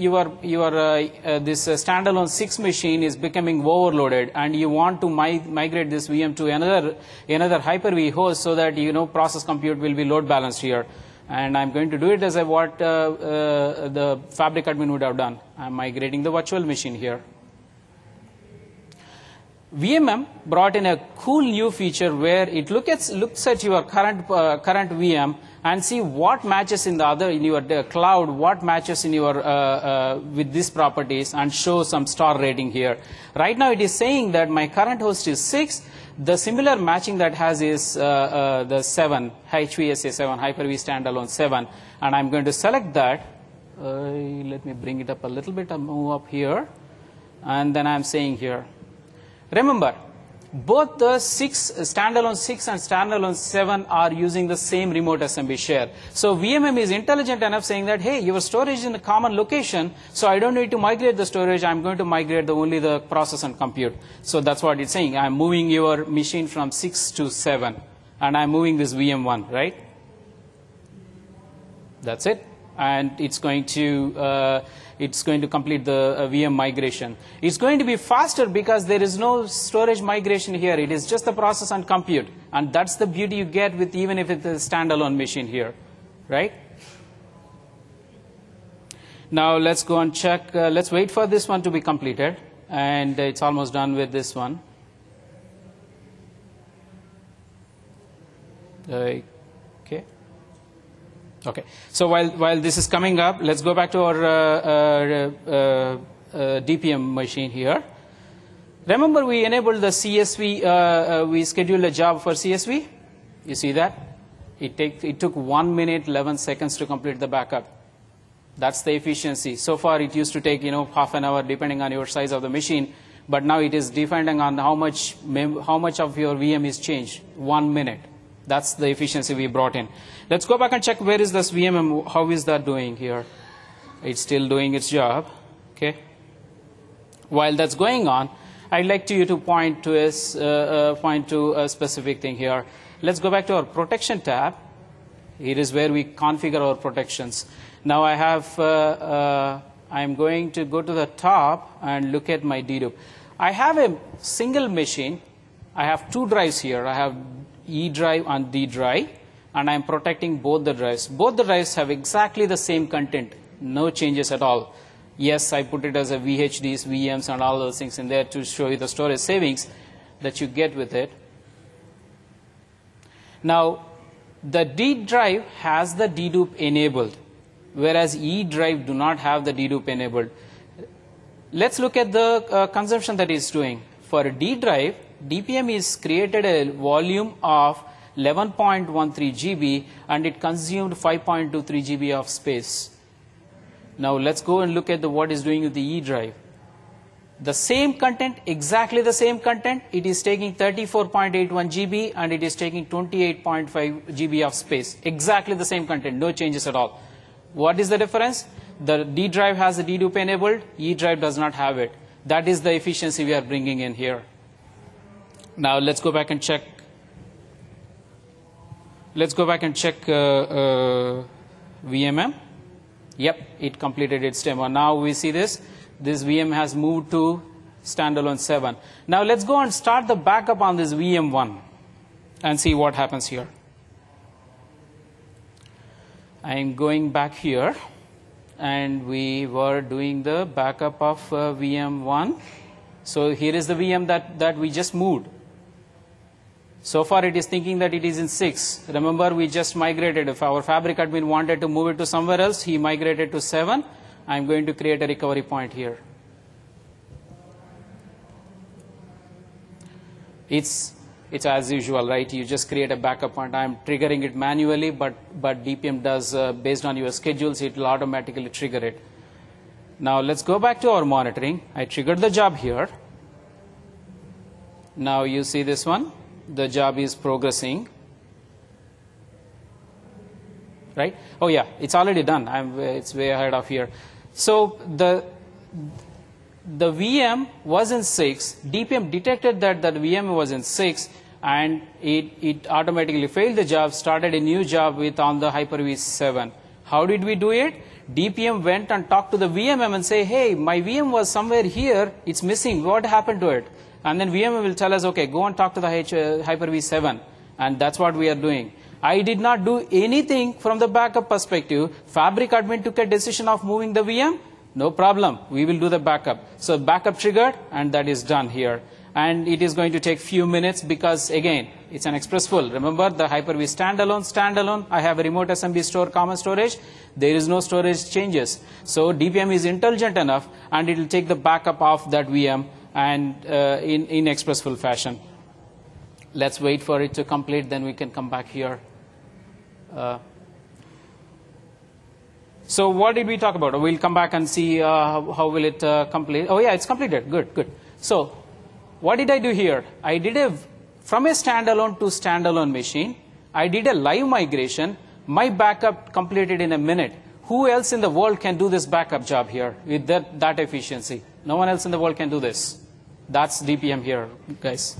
[SPEAKER 2] this standalone 6 machine is becoming overloaded, and you want to migrate this VM to another Hyper-V host so that process compute will be load balanced here. And I'm going to do it as what the Fabric admin would have done. I'm migrating the virtual machine here. VMM brought in a cool new feature where it looks at your current VM and see what matches in your cloud, what matches in your with these properties, and show some star rating here. Right now it is saying that my current host is 6. The similar matching that has is the 7, HVSA 7, Hyper-V standalone 7, and I'm going to select that. Let me bring it up a little bit and move up here, and then I'm saying here. Remember, both the standalone 6 and standalone 7 are using the same remote SMB share. So VMM is intelligent enough saying that, hey, your storage is in a common location, so I don't need to migrate the storage. I'm going to migrate only the process and compute. So that's what it's saying. I'm moving your machine from 6 to 7, and I'm moving this VM1, right? That's it. And it's going to complete the VM migration. It's going to be faster because there is no storage migration here. It is just the process and compute. And that's the beauty you get with even if it's a standalone machine here, right? Now let's go and check. Let's wait for this one to be completed. And it's almost done with this one. Okay, so while this is coming up, let's go back to our DPM machine here. Remember, we enabled the CSV, we scheduled a job for CSV. You see that? It took 1 minute, 11 seconds to complete the backup. That's the efficiency. So far, it used to take, half an hour, depending on your size of the machine. But now it is depending on how much of your VM is changed. 1 minute. That's the efficiency we brought in. Let's go back and check where is this VMM, how is that doing here? It's still doing its job, okay? While that's going on, I'd like you to point to a specific thing here. Let's go back to our protection tab. Here is where we configure our protections. Now I have, I'm going to go to the top and look at my dedupe. I have a single machine. I have 2 drives here. I have E drive and D drive, and I'm protecting both the drives. Both the drives have exactly the same content, no changes at all. Yes, I put it as a VHDs, VMs, and all those things in there to show you the storage savings that you get with it. Now, the D drive has the dedupe enabled, whereas E drive do not have the dedupe enabled. Let's look at the consumption that it's doing. For a D drive, DPM is created a volume of 11.13 GB, and it consumed 5.23 GB of space. Now let's go and look at what is doing with the E drive. The same content, exactly the same content, it is taking 34.81 GB, and it is taking 28.5 GB of space. Exactly the same content, no changes at all. What is the difference? The D drive has the dedupe enabled, E drive does not have it. That is the efficiency we are bringing in here. Now let's go back and check. Let's go back and check VMM. Yep, it completed its demo. Now we see this. This VM has moved to standalone 7. Now let's go and start the backup on this VM1 and see what happens here. I'm going back here, and we were doing the backup of VM1. So here is the VM that we just moved. So far it is thinking that it is in 6. Remember, we just migrated. If our Fabric admin wanted to move it to somewhere else, he migrated to 7. I'm going to create a recovery point here. It's as usual, right? You just create a backup point. I'm triggering it manually, but DPM does, based on your schedules, it will automatically trigger it. Now let's go back to our monitoring. I triggered the job here. Now you see this one. The job is progressing, right? Oh yeah, it's already done. It's way ahead of here. So the VM was in 6. DPM detected that the VM was in 6, and it automatically failed the job, started a new job on the Hyper-V 7. How did we do it? DPM went and talked to the VMM and say, hey, my VM was somewhere here. It's missing. What happened to it? And then VMM will tell us, okay, go and talk to the Hyper-V 7. And that's what we are doing. I did not do anything from the backup perspective. Fabric admin took a decision of moving the VM. No problem. We will do the backup. So backup triggered, and that is done here. and it is going to take few minutes because, again, it's an expressful. Remember, the Hyper-V standalone. I have a remote SMB store, common storage. There is no storage changes. So DPM is intelligent enough, and it will take the backup of that VM and in expressful fashion. Let's wait for it to complete, then we can come back here. So what did we talk about? We'll come back and see how will it complete. Oh, yeah, it's completed. Good. So what did I do here? I did from a standalone to standalone machine, I did a live migration. My backup completed in a minute. Who else in the world can do this backup job here with that efficiency? No one else in the world can do this. That's DPM here, guys.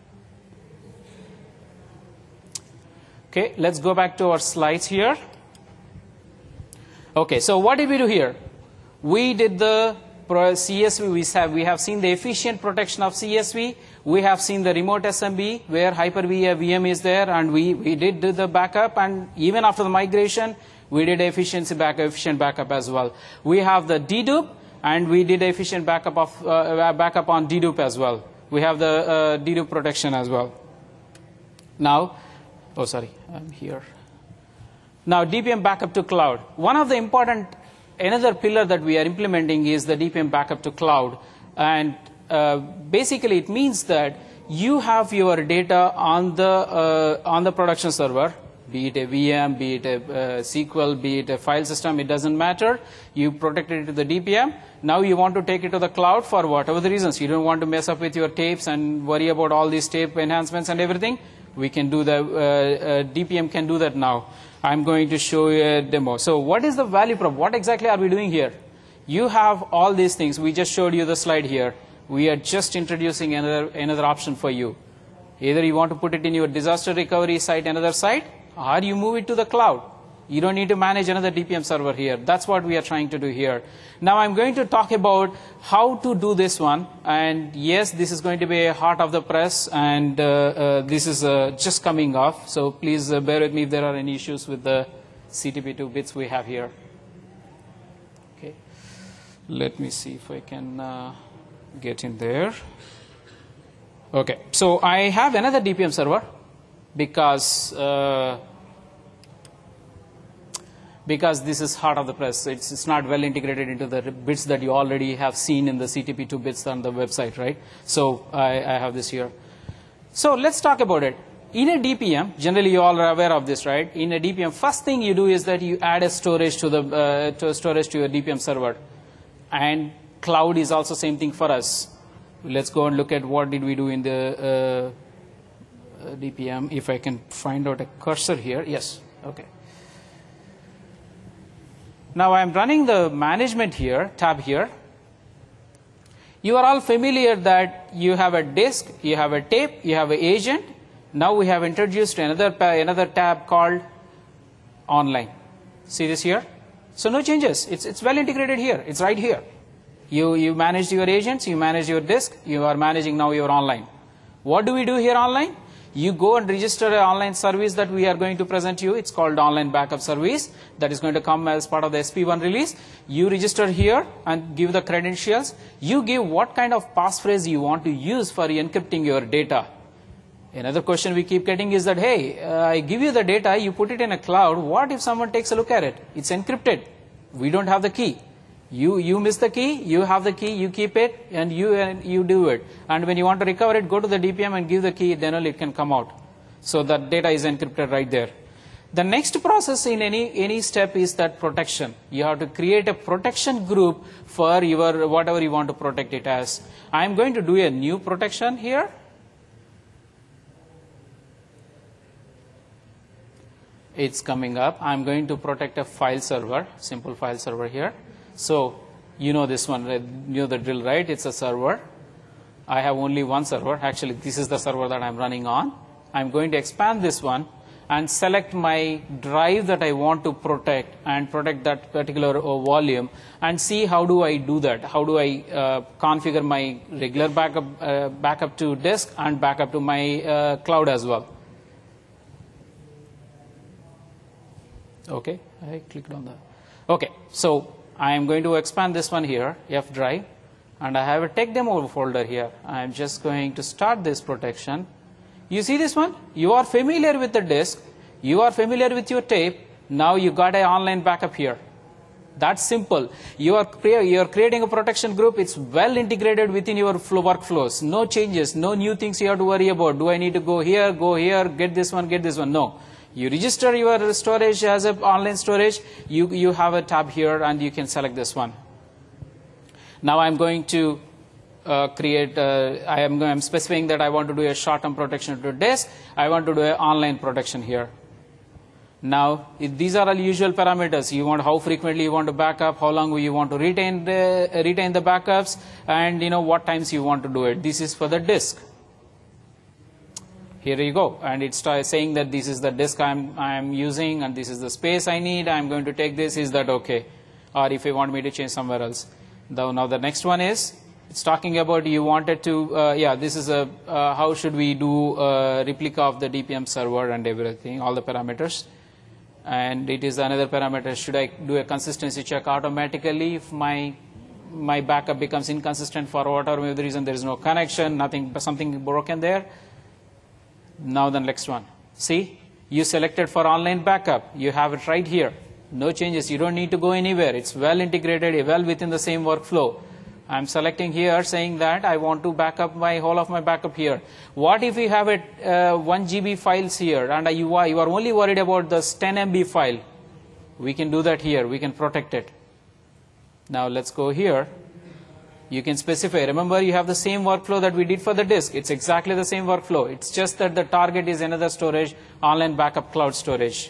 [SPEAKER 2] Okay, let's go back to our slides here. Okay, so what did we do here? We did the CSV. We have seen the efficient protection of CSV. We have seen the remote SMB where Hyper-V VM is there, and we did the backup. And even after the migration, we did efficient backup as well. We have the dedupe, and we did efficient backup on dedupe as well. We have the dedupe protection as well. Now, oh sorry, I'm here. Now, DPM backup to cloud. One of the important, another pillar that we are implementing is the DPM backup to cloud. And basically, it means that you have your data on the production server, be it a VM, be it a SQL, be it a file system, it doesn't matter. You protect it to the DPM. Now you want to take it to the cloud for whatever the reasons. You don't want to mess up with your tapes and worry about all these tape enhancements and everything. We can do that. DPM can do that now. I'm going to show you a demo. So what is the value prop? What exactly are we doing here? You have all these things. We just showed you the slide here. We are just introducing another option for you. Either you want to put it in your disaster recovery site, another site, or you move it to the cloud. You don't need to manage another DPM server here. That's what we are trying to do here. Now I'm going to talk about how to do this one. And yes, this is going to be a heart of the press, and this is just coming off. So please bear with me if there are any issues with the CTP2 bits we have here. Okay. Let me see if I can get in there. Okay. So I have another DPM server because this is heart of the press. It's not well integrated into the bits that you already have seen in the CTP2 bits on the website, right? So I have this here. So let's talk about it. In a DPM, generally you all are aware of this, right? In a DPM, first thing you do is that you add a storage to your DPM server. And cloud is also same thing for us. Let's go and look at what did we do in the DPM. If I can find out a cursor here. Yes. Okay. Now I'm running the management here, tab here. You are all familiar that you have a disk, you have a tape, you have an agent. Now we have introduced another tab called online. See this here? So no changes. It's well integrated here. It's right here. You manage your agents, you manage your disk, you are managing now your online. What do we do here online? You go and register an online service that we are going to present to you. It's called Online Backup Service. That is going to come as part of the SP1 release. You register here and give the credentials. You give what kind of passphrase you want to use for encrypting your data. Another question we keep getting is that, hey, I give you the data, you put it in a cloud. What if someone takes a look at it? It's encrypted. We don't have the key. You miss the key, you have the key, you keep it, and you do it. And when you want to recover it, go to the DPM and give the key, then only it can come out. So that data is encrypted right there. The next process in any step is that protection. You have to create a protection group for your whatever you want to protect it as. I'm going to do a new protection here. It's coming up. I'm going to protect a file server, simple file server here. So you know this one, you know the drill, right? It's a server. I have only one server. Actually, this is the server that I'm running on. I'm going to expand this one and select my drive that I want to protect and protect that particular volume and see how do I do that. How do I configure my regular backup to disk and backup to my cloud as well. Okay, I clicked on that. Okay, so I am going to expand this one here, F drive. and I have a tech demo folder here. I'm just going to start this protection. You see this one? You are familiar with the disk. You are familiar with your tape. Now you got an online backup here. That's simple. You are creating a protection group. It's well integrated within your workflows. No changes, no new things you have to worry about. Do I need to go here, get this one, get this one? No. You register your storage as an online storage. You have a tab here, and you can select this one. Now I'm going to I'm specifying that I want to do a short-term protection to disk. I want to do an online protection here. Now, these are all usual parameters. You want how frequently you want to back up, how long you want to retain the backups, and what times you want to do it. This is for the disk. Here you go, and it's saying that this is the disk I'm using, and this is the space I need. I'm going to take this. Is that okay? Or if you want me to change somewhere else. Now the next one is, it's talking about you wanted to, this is a how should we do a replica of the DPM server and everything, all the parameters. And it is another parameter, should I do a consistency check automatically if my backup becomes inconsistent for whatever reason, there is no connection, something broken there. Now the next one. See, you selected for online backup. You have it right here. No changes. You don't need to go anywhere. It's well integrated, well within the same workflow. I'm selecting here saying that I want to back up my whole of my backup here. What if you have 1 GB files here and you are only worried about this 10 MB file? We can do that here. We can protect it. Now let's go here. You can specify. Remember, you have the same workflow that we did for the disk. It's exactly the same workflow. It's just that the target is another storage, online backup cloud storage.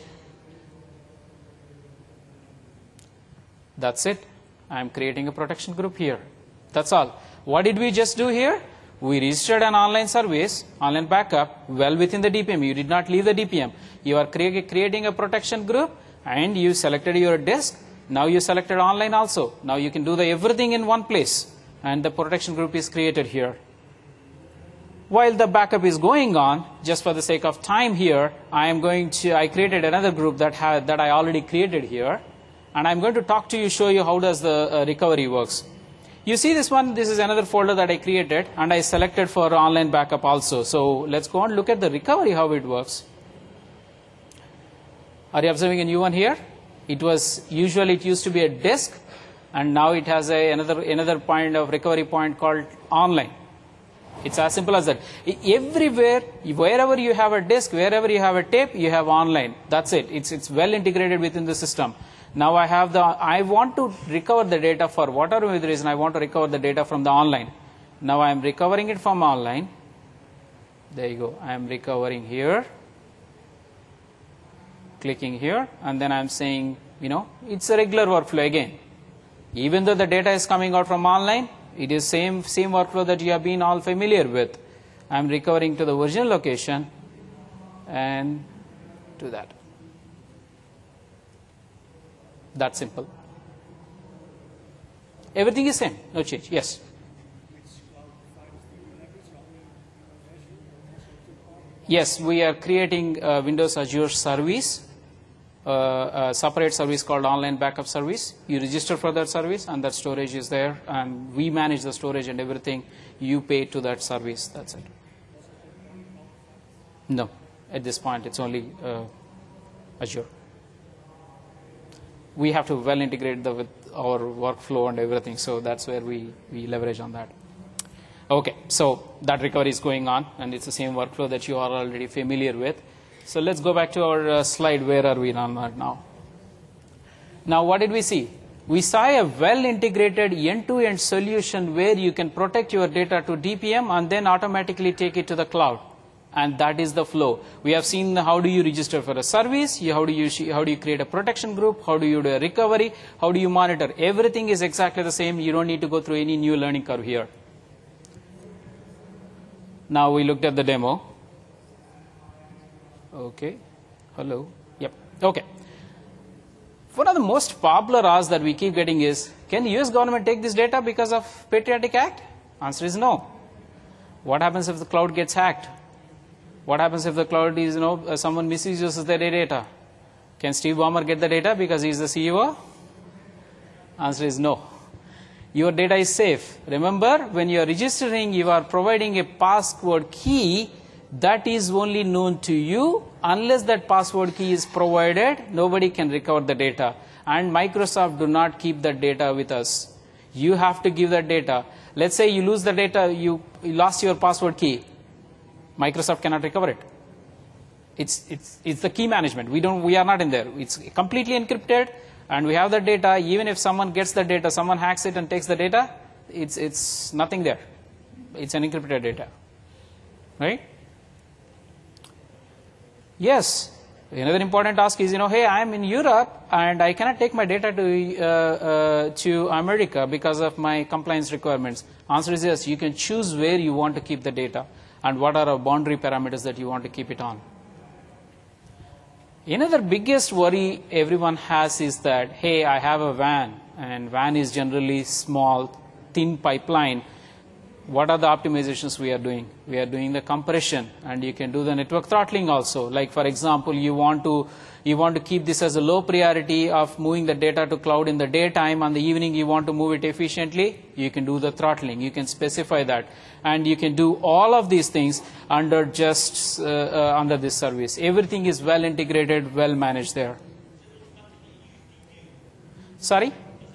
[SPEAKER 2] That's it. I'm creating a protection group here. That's all. What did we just do here? We registered an online service, online backup, well within the DPM. You did not leave the DPM. You are creating a protection group, and you selected your disk. Now you selected online also. Now you can do everything in one place, and the protection group is created here. While the backup is going on, just for the sake of time here, I created another group that I already created here, and I'm going to show you how does the recovery works. You see this one, this is another folder that I created, and I selected for online backup also. So let's go and look at the recovery, how it works. Are you observing a new one here? It used to be a disk, and now it has another point of recovery point called online. It's as simple as that. Everywhere, wherever you have a disk, wherever you have a tape, you have online. That's it. It's well integrated within the system. Now I want to recover the data for whatever reason. I want to recover the data from the online. Now I am recovering it from online. There you go. I am recovering here. Clicking here, and then I'm saying, it's a regular workflow again. Even though the data is coming out from online, it is same workflow that you have been all familiar with. I'm recovering to the original location and to that. That simple. Everything is same, no change. Yes. Yes, we are creating Windows Azure service, a separate service called online backup service. You register for that service, and that storage is there, and we manage the storage and everything. You pay to that service. That's it. No, at this point, it's only Azure. We have to well integrate with our workflow and everything, so that's where we leverage on that. Okay, so that recovery is going on, and it's the same workflow that you are already familiar with. So let's go back to our slide. Where are we on that now? Now, what did we see? We saw a well integrated end-to-end solution where you can protect your data to DPM and then automatically take it to the cloud. And that is the flow. We have seen how do you register for a service, how do you create a protection group, how do you do a recovery, how do you monitor. Everything is exactly the same. You don't need to go through any new learning curve here. Now we looked at the demo. Okay. Hello. Yep. Okay. One of the most popular asks that we keep getting is, can the US government take this data because of Patriotic Act? Answer is no. What happens if the cloud gets hacked? What happens if the cloud is, someone misuses their data? Can Steve Ballmer get the data because he's the CEO? Answer is no. your data is safe. Remember, when you are registering, you are providing a password key that is only known to you. Unless that password key is provided, nobody can recover the data. And Microsoft do not keep that data with us. You have to give that data. Let's say you lose the data, you lost your password key. Microsoft cannot recover it. It's the key management. We are not in there. It's completely encrypted, and we have the data. Even if someone gets the data, someone hacks it and takes the data, it's nothing there. It's an encrypted data, right? Yes. Another important task is, hey, I'm in Europe and I cannot take my data to America because of my compliance requirements. Answer is yes. You can choose where you want to keep the data and what are the boundary parameters that you want to keep it on. Another biggest worry everyone has is that, hey, I have a WAN, and WAN is generally small, thin pipeline. What are the optimizations we are doing? We are doing the compression, and you can do the network throttling also. Like, for example, you want to keep this as a low priority of moving the data to cloud in the daytime. On the evening, you want to move it efficiently. You can do the throttling. You can specify that, and you can do all of these things under just under this service. Everything is well integrated, well managed there. Sorry?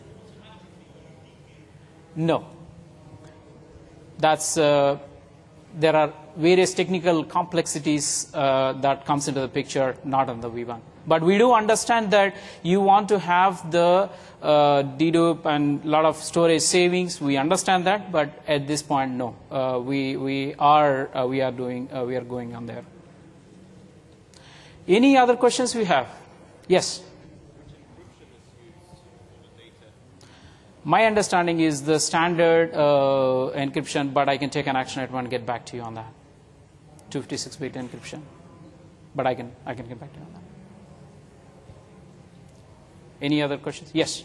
[SPEAKER 2] No. That's there are various technical complexities that comes into the picture, not on the V1. But we do understand that you want to have the dedupe and a lot of storage savings. We understand that, but at this point, no. We are going on there. Any other questions we have? Yes. My understanding is the standard encryption, but I can take an action item and get back to you on that. 256-bit encryption, but I can get back to you on that. Any other questions? Yes.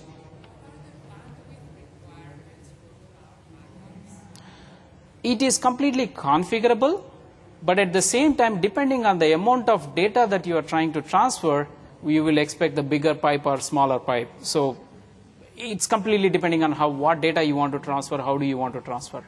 [SPEAKER 2] It is completely configurable, but at the same time, depending on the amount of data that you are trying to transfer, you will expect the bigger pipe or smaller pipe. So it's completely depending on what data you want to transfer, how do you want to transfer.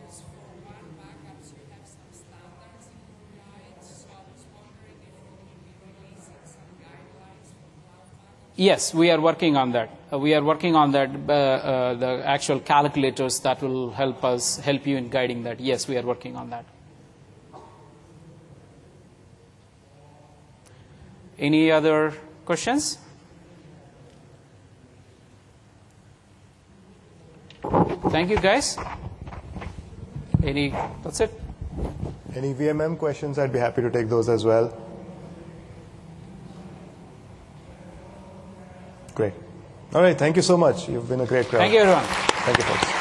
[SPEAKER 2] Yes, we are working on that. We are working on that, the actual calculators that will help you in guiding that. Yes, we are working on that. Any other questions? Thank you, guys. That's it.
[SPEAKER 1] Any VMM questions? I'd be happy to take those as well. Great. All right. Thank you so much. You've been a great crowd.
[SPEAKER 2] Thank you, everyone.
[SPEAKER 1] Thank you, folks.